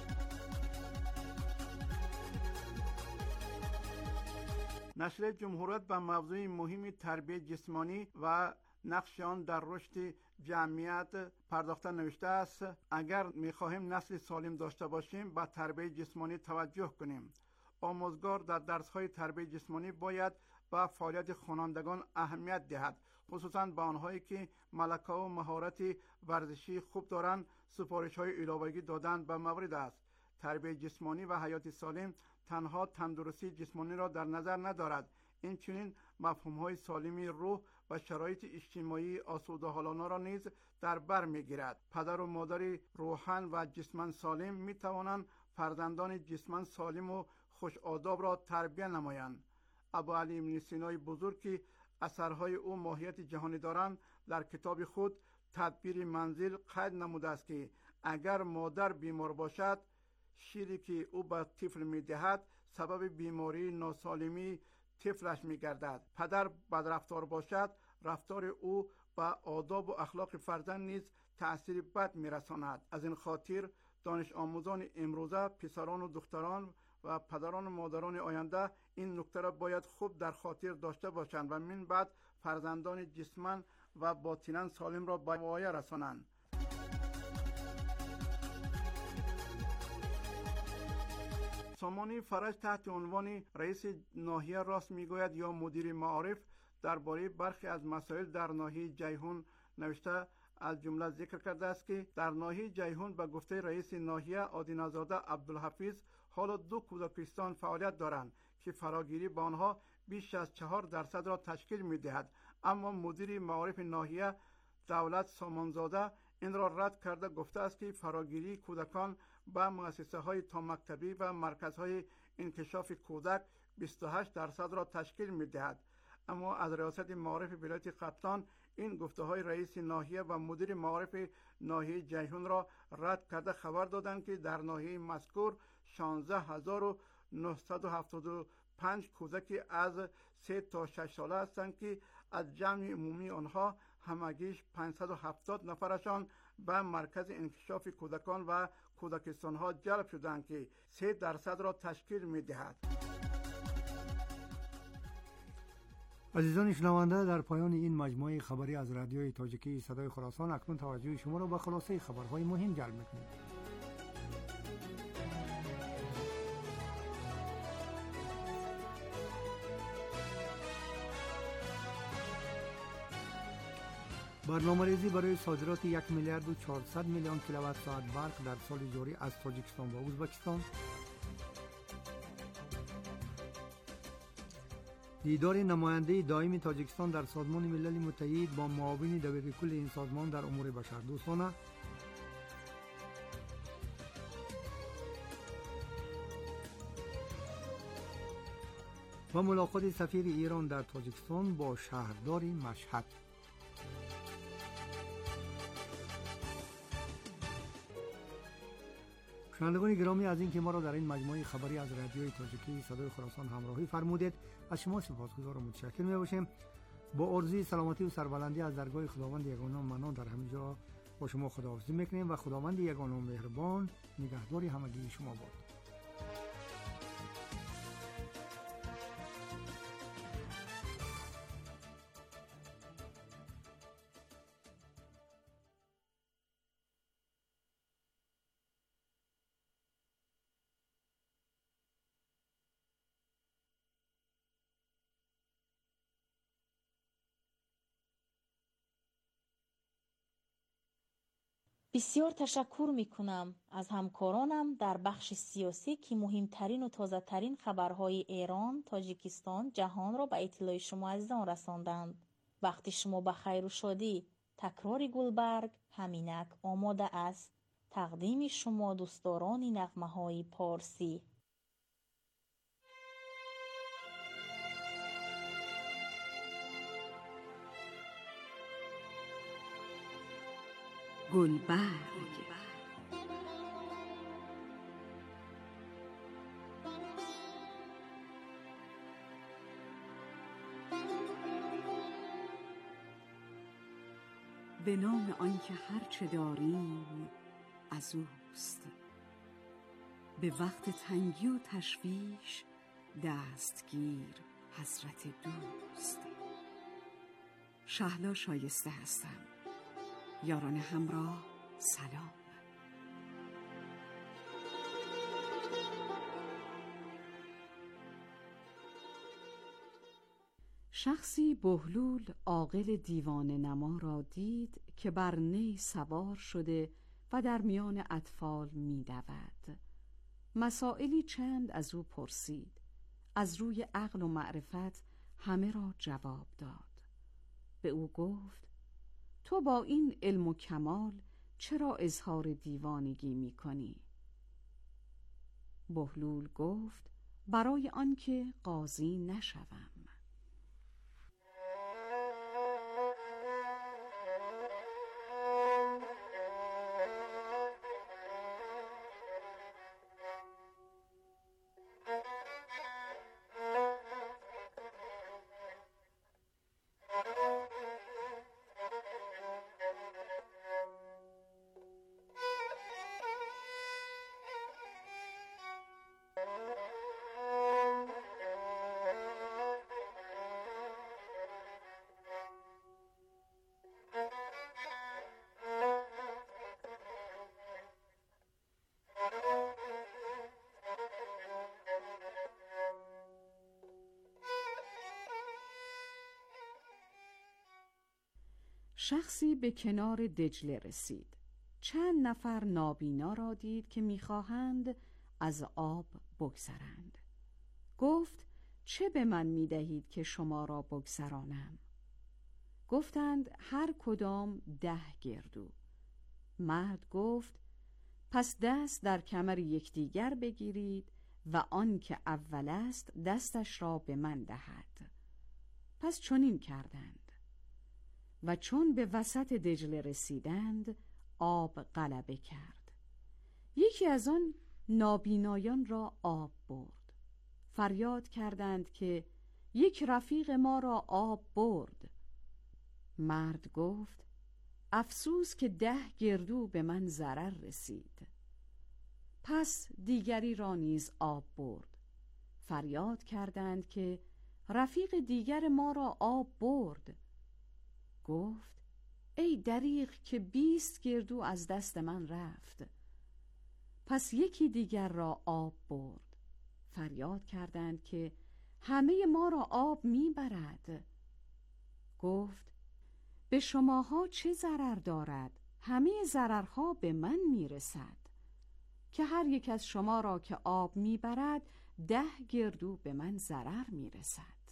نشریه جمهوریت به موضوع مهم تربیت جسمانی و نقش آن در رشد جمعیت پرداخته نوشته است: اگر می‌خواهیم نسل سالم داشته باشیم به تربیت جسمانی توجه کنیم. آموزگار در درس‌های تربیت جسمانی باید به فعالیت خوانندگان اهمیت دهد، خصوصاً به آنهایی که ملکه و مهارت ورزشی خوب دارند. سفارش‌های علاوگی دادن به مورد است. تربیت جسمانی و حیات سالم تنها تندرستی جسمانی را در نظر ندارد، این چنین مفهوم‌های سالمی روح و شرایط اجتماعی آسوده حالانه را نیز در بر می‌گیرد. پدر و مادر روحاً و جسماً سالم می‌توانند فرزندان جسماً سالم و خوش آداب را تربیت نمایند. ابو علی ابن سینای بزرگ که اثرهای او ماهیت جهانی دارند در کتاب خود تدبیر منزل قید نموده است که اگر مادر بیمار باشد شیری که او به طفل می‌دهد سبب بیماری ناسالمی طفلش می‌گردد. پدر بدرفتار باشد رفتار او به آداب و اخلاق فرزند نیز تأثیر بد می‌رساند. از این خاطر دانش آموزان امروزه، پسران و دختران و پدران و مادران آینده این نکته را باید خوب در خاطر داشته باشند و من بعد فرزندان جسماً و باطناً سالم را به وایه رسانند. سامانه فرج تحت عنوان رئیس ناحیه راست میگوید یا مدیر معارف درباره برخی از مسائل در ناحیه جیهون نوشته، از جمله ذکر کرده است که در ناحیه جیهون به گفته رئیس ناحیه آدینه‌زاده عبدالحفیظ حالا دو کودکستان فعالیت دارند که فراگیری با آنها بیش از چهار درصد را تشکیل می‌دهد، اما مدیر معارف ناحیه دولت سامانزاده این را رد کرده گفته است که فراگیری کودکان به مؤسسه‌های تا مکتبی و مرکزهای انکشاف کودک بیست و هشت درصد را تشکیل می‌دهد. اما از ریاست معارف ولایت قبطان این گفته‌های رئیس ناحیه و مدیر معارف ناحیه جیهون را رد کرده خبر دادند که در ناحیه مذکور شانزده هزار و نهصد و هفتاد و پنج کودک از سه تا شش ساله هستند که از جمع عمومی آنها همگیش پانصد و هفتاد نفرشان به مرکز انکشاف کودکان و کودکستان‌ها جلب شدند که سه درصد را تشکیل می‌دهد. عزیزان شنونده، در پایان این مجموعه خبری از رادیوی تاجیکی صدای خراسان اکنون توجه شما را به خلاصه خبرهای مهم جلب می‌کنیم. برنامه‌ریزی برای صادرات یک میلیارد و چهارصد میلیون کیلووات ساعت برق در سال جاری از تاجیکستان و ازبکستان. دیدار نماینده دائمی تاجیکستان در سازمان ملل متحد با معاون دبیرکل این سازمان در امور بشردوستانه. و ملاقات سفیر ایران در تاجیکستان با شهردار مشهد. شنوندگان گرامی، از اینکه ما را در این مجموعه خبری از رادیوی تاجیکی صدای خراسان همراهی فرمودید، از شما سپاسگزار و متشکر می‌باشیم. با آرزوی سلامتی و سربلندی از درگاه خداوند یگانه منان در همه جا با شما خداحافظی می‌کنیم و خداوند یگانه مهربان نگهدار همگی شما باد. بسیار تشکر می کنم از همکارانم در بخش سیاسی که مهمترین و تازه ترین خبرهای ایران، تاجیکستان، جهان را به اطلاع شما عزیزان رساندند. وقتی شما به خیر و شادی. تکرار گلبرگ همینک آماده است. تقدیم شما دوستداران نغمه های پارسی. گلبرگ. به نام آنکه هر چه داریم از اوست، به وقت تنگی و تشویش دستگیر حضرت دوست. شهلا شایسته هستم. یاران همراه سلام. شخصی بهلول عاقل دیوانه نما را دید که بر نی سوار شده و در میان اطفال می دود. مسائلی چند از او پرسید. از روی عقل و معرفت همه را جواب داد. به او گفت: تو با این علم و کمال چرا اظهار دیوانگی می کنی؟ بهلول گفت: برای آنکه قاضی نشوم. شخصی به کنار دجله رسید. چند نفر نابینا را دید که می‌خواهند از آب بگذرند. گفت: چه به من می‌دهید که شما را بگذرانم؟ گفتند: هر کدام ده گردو. مرد گفت: پس دست در کمر یکدیگر بگیرید و آن که اول است دستش را به من دهد. پس چنین کردند و چون به وسط دجله رسیدند آب غلبه کرد. یکی از آن نابینایان را آب برد. فریاد کردند که یک رفیق ما را آب برد. مرد گفت: افسوس که ده گردو به من ضرر رسید. پس دیگری را نیز آب برد. فریاد کردند که رفیق دیگر ما را آب برد. گفت: ای دریغ که بیست گردو از دست من رفت. پس یکی دیگر را آب برد. فریاد کردند که همه ما را آب میبرد. گفت: به شماها چه ضرر دارد؟ همه ضررها به من میرسد که هر یک از شما را که آب میبرد ده گردو به من ضرر میرسد.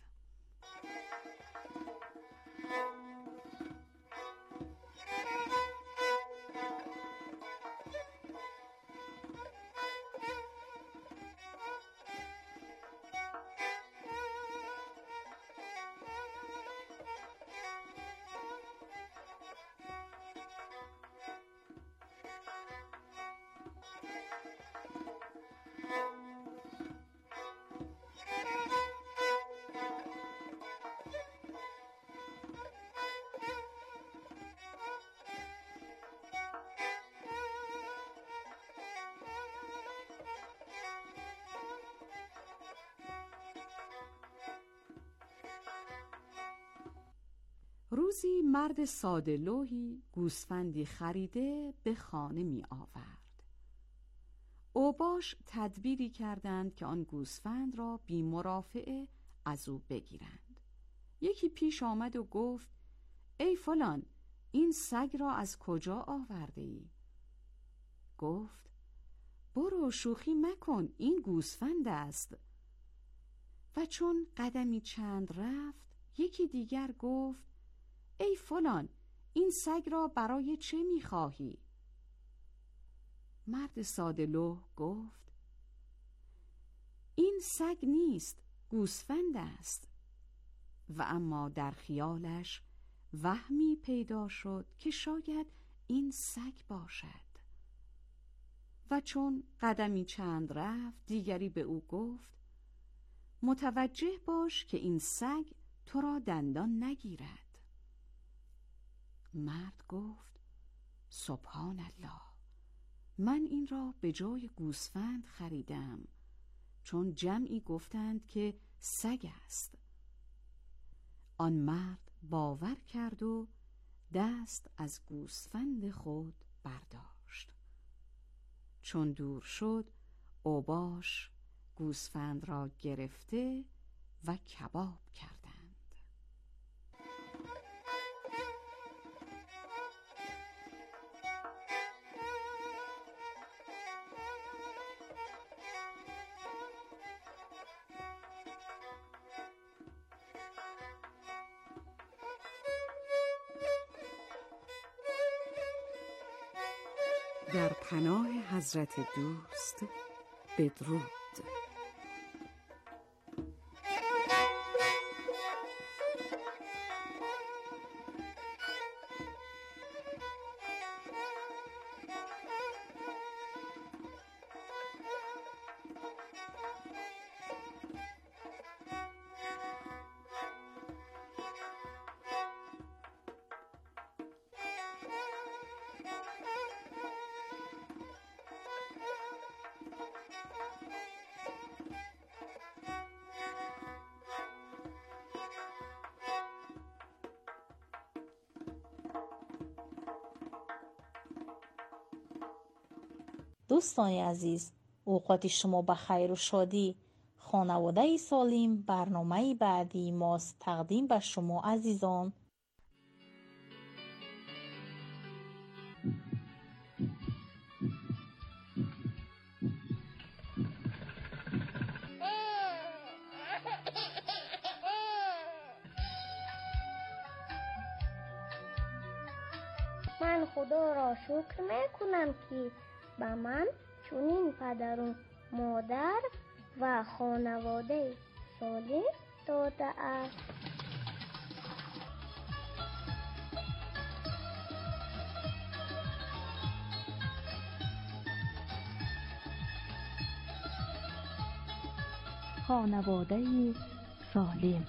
روزی مرد ساده لوحی گوسفندی خریده به خانه می آورد. اوباش تدبیری کردند که آن گوسفند را بی مرافعه از او بگیرند. یکی پیش آمد و گفت: ای فلان، این سگ را از کجا آورده ای؟ گفت: برو شوخی مکن، این گوسفند است. و چون قدمی چند رفت یکی دیگر گفت: ای فلان، این سگ را برای چه می‌خواهی؟ مرد ساده‌لوح گفت: این سگ نیست، گوسفند است. و اما در خیالش وهمی پیدا شد که شاید این سگ باشد. و چون قدمی چند رفت دیگری به او گفت: متوجه باش که این سگ تو را دندان نگیرد. مرد گفت: سبحان الله، من این را به جای گوسفند خریدم، چون جمعی گفتند که سگ است. آن مرد باور کرد و دست از گوسفند خود برداشت. چون دور شد اوباش گوسفند را گرفته و کباب کردند. در پناه حضرت دوست بدرود. دوستان عزیز، اوقات شما بخیر و شادی. خانواده سالم برنامه بعدی ماست تقدیم به شما عزیزان. من خدا را شکر میکنم که به من چنین پدر و مادر و خانواده سالم داده است. خانواده سالم.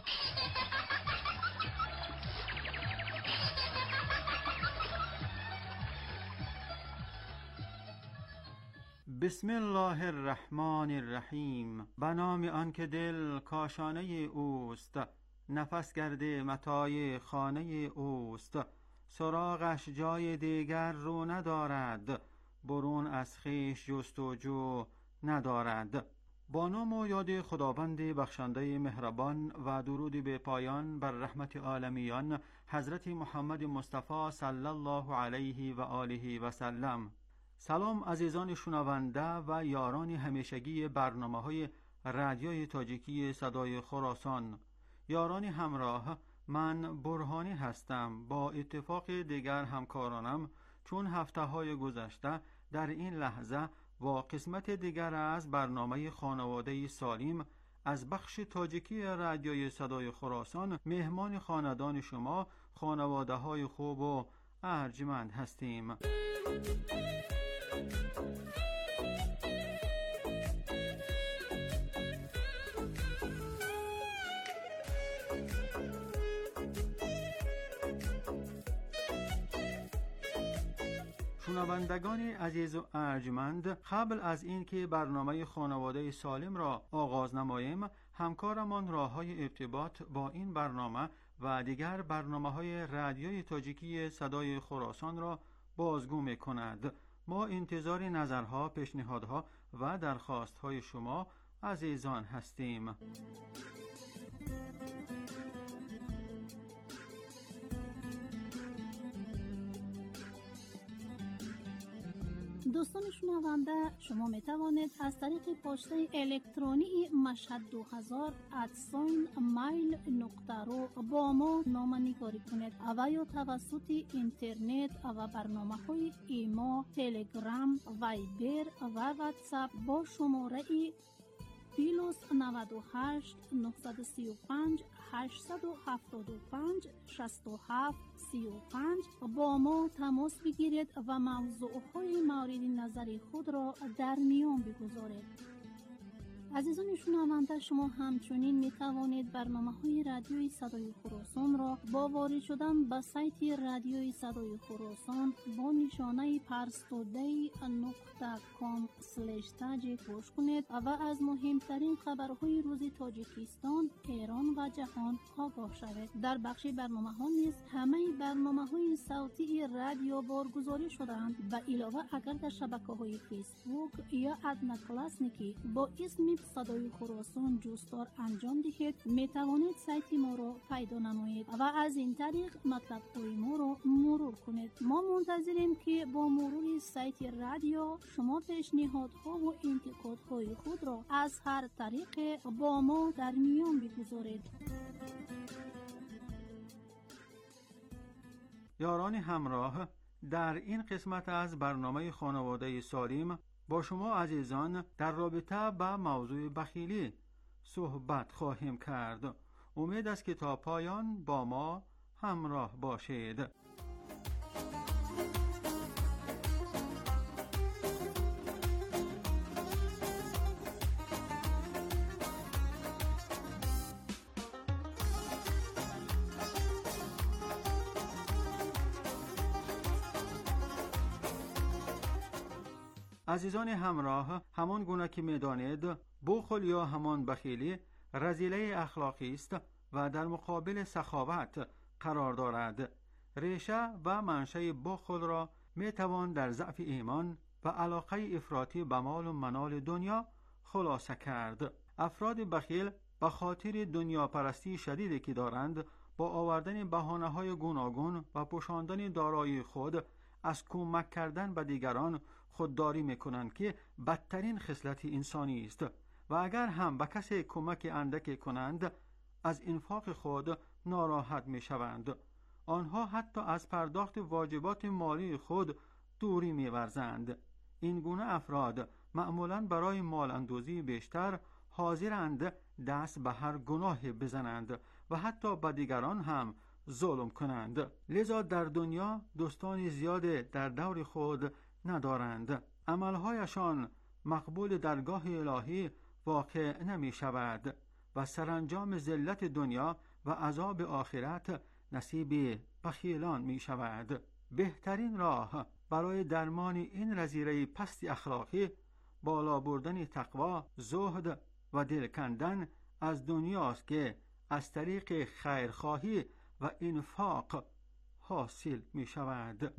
بسم الله الرحمن الرحیم. به نام آنکه دل کاشانه اوست، نفس گرده متاع خانه اوست. سراغش جای دیگر رو ندارد، برون از خویش جستجو ندارد. با نام و یاد خداوند بخشنده مهربان و درود به پایان بر رحمت عالمیان حضرت محمد مصطفی صلی الله علیه و آله و سلم. سلام عزیزان شنونده و یاران همیشگی برنامه‌های رادیوی تاجیکی صدای خراسان. یاران همراه، من برهانی هستم. با اتفاق دیگر همکارانم چون هفته‌های گذشته در این لحظه و قسمت دیگر از برنامه خانواده سالم از بخش تاجیکی رادیوی صدای خراسان مهمان خاندان شما، خانواده های خوب و ارجمند هستیم. شنوندگان عزیز و ارجمند، قبل از اینکه برنامه خانواده سالم را آغاز نماییم، همکارمان راه‌های ارتباط با این برنامه و دیگر برنامه‌های رادیوی تاجیکی صدای خراسان را بازگو می‌کند. ما انتظار نظرها، پیشنهادها و درخواست‌های شما عزیزان هستیم. دوستان شنونده، شما می توانید از طریق پسته الکترونی مشهد دو هزار ادساین مایل نقطه رو با ما نامه‌نگاری کنید و یا توسط اینترنت و برنامه های ایما، تلگرام، وایبر و واتساپ با شماره پلاس نود و هشت نهصد و سی و پنج هشتصد و هفتاد و پنج شصت و هفت سی و پنج با ما تماس بگیرید و موضوعهای مورد نظر خود را در میان بگذارید. عزیزان شنونده، شما همچنین می توانید برنامه‌های رادیوی صدای خراسان را با وارد شدن به سایت رادیوی صدای خراسان با نشانه پرستوده نقطه کام اسلش تاج گوش کنید و از مهمترین خبرهای روز تاجیکستان، ایران و جهان آگاه شوید. در بخش برنامه‌ها نیز همه برنامه‌های صوتی رادیو بارگذاری شده‌اند. به علاوه اگر در شبکه‌های فیسبوک یا ادنا کلاسنیکی با اسم صدای خراسان جستار انجام دهید، می توانید سایت ما را پیدا نمایید و از این طریق مطلب‌های ما را مرور کنید. ما منتظریم که با مرور سایت رادیو شما پیشنهادها و انتقادهای خود را از هر طریق با ما در میان بگذارید. یاران همراه، در این قسمت از برنامه خانواده سالم با شما عزیزان در رابطه با موضوع بخیلی صحبت خواهیم کرد. امید است که تا پایان با ما همراه باشید. عزیزان همراه، همان گونه که می‌دانید بخل یا همان بخیلی رذیله اخلاقی است و در مقابل سخاوت قرار دارد. ریشه و منشأ بخل را می‌توان در ضعف ایمان و علاقه افراطی به مال و منال دنیا خلاصه کرد. افراد بخیل به خاطر دنیا پرستی شدیدی که دارند با آوردن بهانه‌های گوناگون و پوشاندن دارایی خود از کمک کردن به دیگران خودداری میکنند که بدترین خصلت انسانی است و اگر هم به کسی کمک اندکی کنند از انفاق خود ناراحت میشوند. آنها حتی از پرداخت واجبات مالی خود دوری می‌ورزند. این گونه افراد معمولاً برای مال اندوزی بیشتر حاضرند دست به هر گناه بزنند و حتی به دیگران هم ظلم کنند. لذا در دنیا دوستان زیاد در دور خود ندارند. عملهایشان مقبول درگاه الهی واقع نمی شود و سرانجام ذلت دنیا و عذاب آخرت نصیب بخیلان می شود. بهترین راه برای درمان این رذیله پست اخلاقی بالا بردن تقوا، زهد و دل کندن از دنیاست که از طریق خیرخواهی و انفاق حاصل می شود.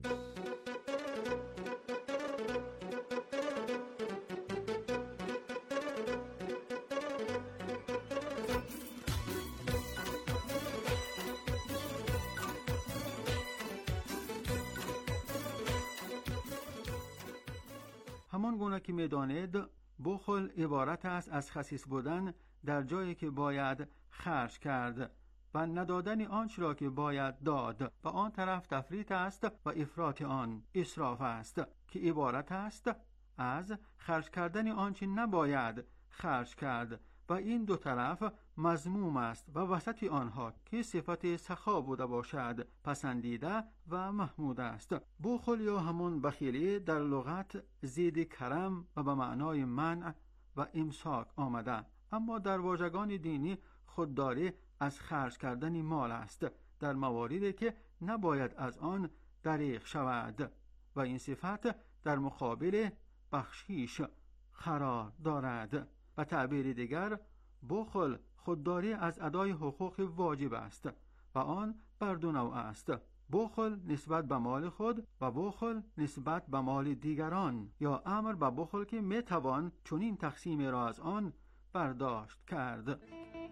همان گونه که می دانید بخل عبارت است از خسیس بودن در جایی که باید خرج کرد و ندادن آنچه را که باید داد و آن طرف تفریط است و افراط آن اسراف است که عبارت است از خرج کردن آنچه نباید خرج کرد و این دو طرف مذموم است و وسط آنها که صفت سخا بوده باشد پسندیده و محمود است. بخل یا همون بخیلی در لغت ضد کرم و به معنای منع و امساک آمده، اما در واژگان دینی خودداری از خرج کردن مال است در مواردی که نباید از آن دریغ شود و این صفت در مقابل بخشیش قرار دارد. و تعبیر دیگر بخل خودداری از ادای حقوق واجب است و آن بر دو نوع است: بخل نسبت به مال خود و بخل نسبت به مال دیگران، یا امر به بخل که میتوان چنین تقسیم را از آن برداشت کرد.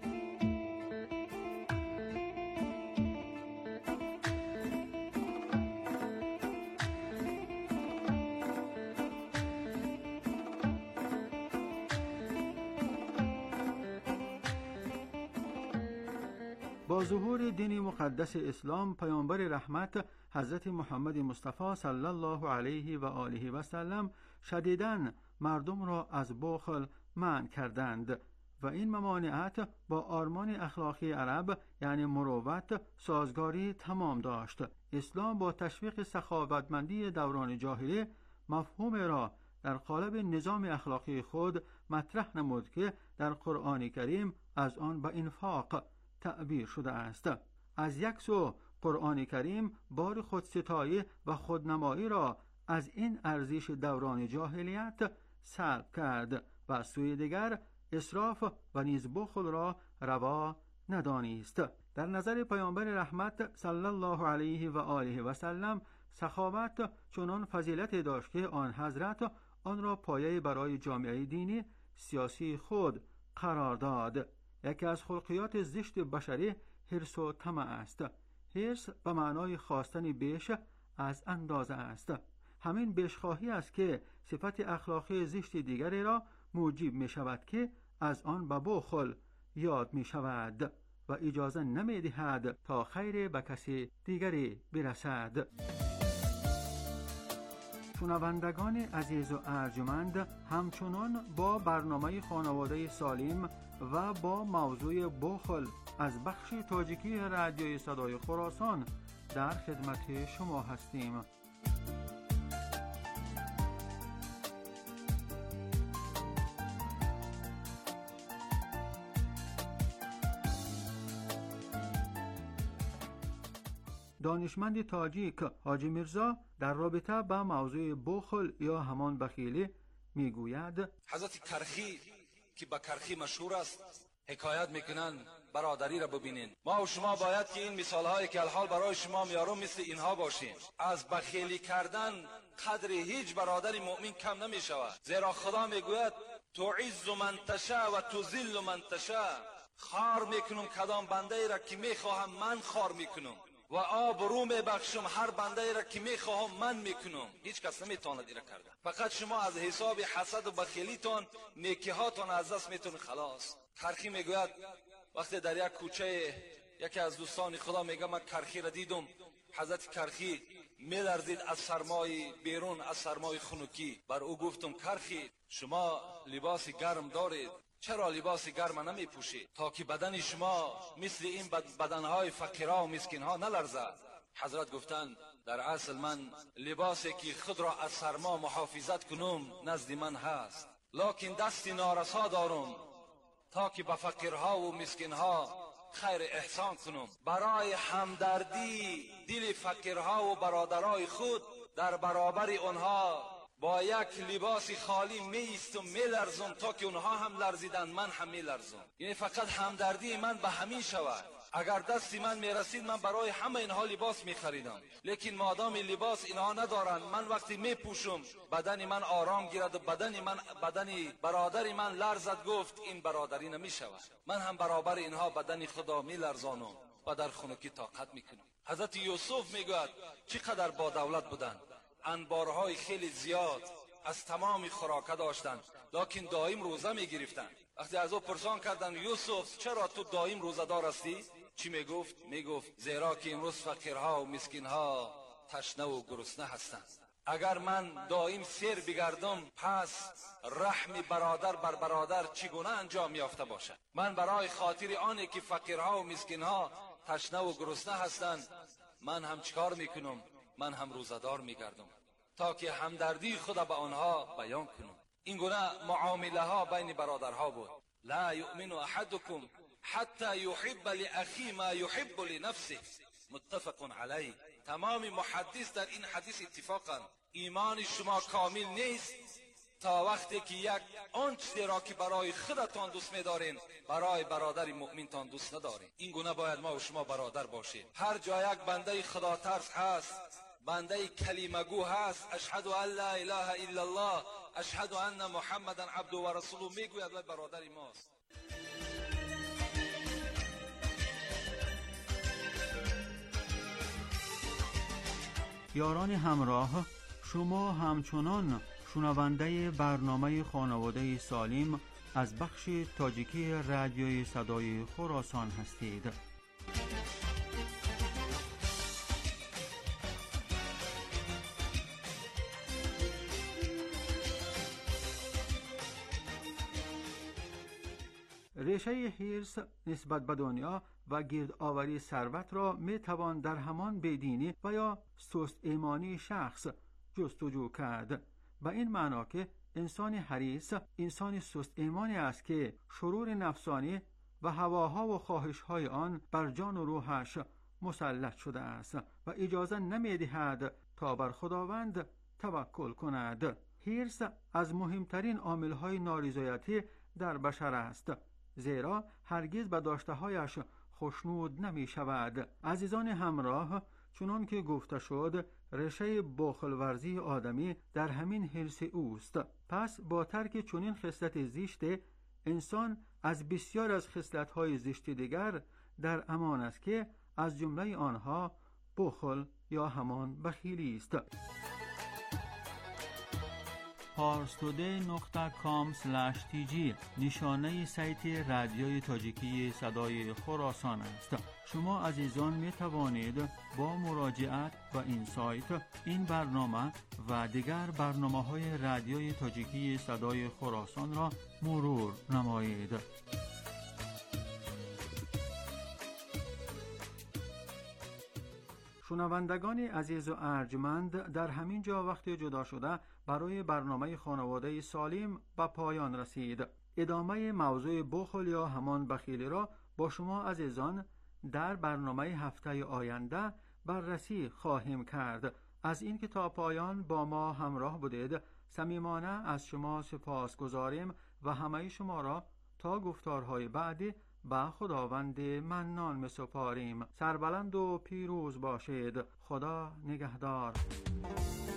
با ظهور دین مقدس اسلام، پیامبر رحمت حضرت محمد مصطفی صلی الله علیه و آله و سلم شدیداً مردم را از بخل منع کردند و این ممانعت با آرمان اخلاقی عرب یعنی مروت سازگاری تمام داشت. اسلام با تشویق سخاوتمندی دوران جاهلی مفهوم را در قالب نظام اخلاقی خود مطرح نمود که در قرآن کریم از آن به انفاق تعبیر شده است. از یک سو قرآن کریم بار خودستایی و خودنمایی را از این ارزش دوران جاهلیت سلب کرد و از سوی دیگر اسراف و نیز بخل را روا ندانست. در نظر پیامبر رحمت صلی الله علیه و آله و سلم سخاوت چنان فضیلت داشت که آن حضرت آن را پایه برای جامعه دینی سیاسی خود قرار داد. یکی از خلقیات زشت بشری حرص و طمع است. حرص به معنای خواستن بیش از اندازه است. همین بیشخواهی است که صفت اخلاقی زشت دیگری را موجب می شود که از آن به بخل یاد می شود و اجازه نمی دهد تا خیر به کسی دیگری برسد. شنوندگان عزیز و ارجمند، همچنان با برنامه خانواده سالم و با موضوع بخل از بخش تاجیکی رادیوی صدای خراسان در خدمت شما هستیم. دانشمند تاجیک حاجی میرزا در رابطه با موضوع بخل یا همان بخیلی میگوید: حضرت کرخی که با کرخی مشهور است حکایت میکنن برادری را ببینین. ما و شما باید که این مثال هایی که الحال برای شما میارم مثل اینها باشیم. از بخیلی کردن قدر هیچ برادر مؤمن کم نمی شود، زیرا خدا میگوید تعز من تشاء و تذل من تشاء. خار میکنم کدام بنده ای را که میخواهم من خار میکنم و آب رو میبخشم هر بنده ای را که میخواهم من میکنم. هیچ کس نمیتواند ایرا کرده. فقط شما از حساب حسد و بخیلیتون نیکی هاتون از دست میتونید خلاص. ترخی میگوید وقتی در یک کوچه یکی از دوستان خدا میگه من کرخی را دیدم، حضرت کرخی میلرزید از سرمای بیرون، از سرمای خنکی. بر او گفتم کرخی شما لباس گرم دارید، چرا لباس گرم نمی پوشید تا که بدن شما مثل این بدنهای فقیرها و مسکینها نلرزد؟ حضرت گفتند در اصل من لباسی که خود را از سرما محافظت کنم نزد من هست، لکن دستی نارسا دارم تا که به فقیرها و مسکینها خیر احسان کنم. برای همدردی دل فقیرها و برادرای خود در برابر آنها با یک لباس خالی می ایستم، می لرزم تا که اونها هم لرزیدن من هم می لرزم. یعنی فقط همدردی من به همین شود. اگر دستی من می رسید من برای همه اینها لباس می خریدم، لیکن مادام لباس اینها ندارن، من وقتی می پوشم بدن من آرام گیرد و بدن من بدن برادر من لرزد. گفت این برادری نمی شود. من هم برابر اینها بدن خدا می لرزانم و در خنکی طاقت می کنم. حضرت یوسف می گوید چقدر با دولت بودند، انبارهای خیلی زیاد از تمام خوراکه داشتند، لکن دائم روزه می گرفتند. وقتی از او پرسان کردند یوسف چرا تو دائم روزه دار هستی؟ چی می گفت؟ می گفت زیرا که امروز فقیرها و مسکینها تشنه و گرسنه هستند. اگر من دائم سیر بگردم پس رحم برادر بر برادر چگونه انجام یافته باشد؟ من برای خاطر آنی که فقیرها و مسکینها تشنه و گرسنه هستند من هم چیکار میکنم؟ من هم روزدار میگردم تا که همدردی خدا به آنها بیان کنم. این گونه معامله ها بین برادرها بود. لا یؤمن احدکم حتی یحب لاخی ما یحب لنفسه، متفق علیه. تمام محدث در این حدیث اتفاقا ایمان شما کامل نیست تا وقتی که یک آن چیزی را که برای خودتان دوست می‌دارین برای برادر مؤمنتان دوست ندارین. این گونه باید ما و شما برادر باشیم. هر جا یک بنده خدا ترس هست، بنده کلمه گو هست، اشهد ان لا اله الا الله، اشهد ان محمدا عبده و رسوله میگوید و برادر ماست. یاران همراه، شما همچنان شنونده برنامه خانواده سالم از بخش تاجیکی رادیوی صدای خراسان هستید. ریشه حرص نسبت به دنیا و گردآوری ثروت را می توان در همان بیدینی و یا سست ایمانی شخص جستجو کرد. به این معنا که انسان حریص انسان سست ایمانی است که شرور نفسانی و هواها و خواهش‌های آن بر جان و روحش مسلط شده است و اجازه نمی‌دهد تا بر خداوند توکل کند. حرص از مهمترین عامل‌های نارضایتی در بشر است، زیرا هرگز به داشته‌هایش خوشنود نمی شود. عزیزان همراه، چنان که گفته شد ریشه بخل ورزی آدمی در همین حرص اوست. پس با ترک چنین خصلت زشت انسان از بسیار از خصلت‌های زشت دیگر در امان است که از جمله آنها بخل یا همان بخیلی است. پارستوده نقطه کام اسلش تی جی نشانه سایت رادیوی تاجیکی صدای خراسان است. شما عزیزان می توانید با مراجعت به این سایت این برنامه و دیگر برنامه های رادیوی تاجیکی صدای خراسان را مرور نمایید. شنوندگان عزیز و ارجمند، در همین جا وقتی جدا شده برای برنامه خانواده سالم به پایان رسید. ادامه موضوع بخل یا همان بخیلی را با شما عزیزان در برنامه هفته آینده بررسی خواهیم کرد. از این که تا پایان با ما همراه بودید صمیمانه از شما سپاس گذاریم و همه شما را تا گفتارهای بعدی به خداوند منان می سپاریم. سربلند و پیروز باشید. خدا نگهدار.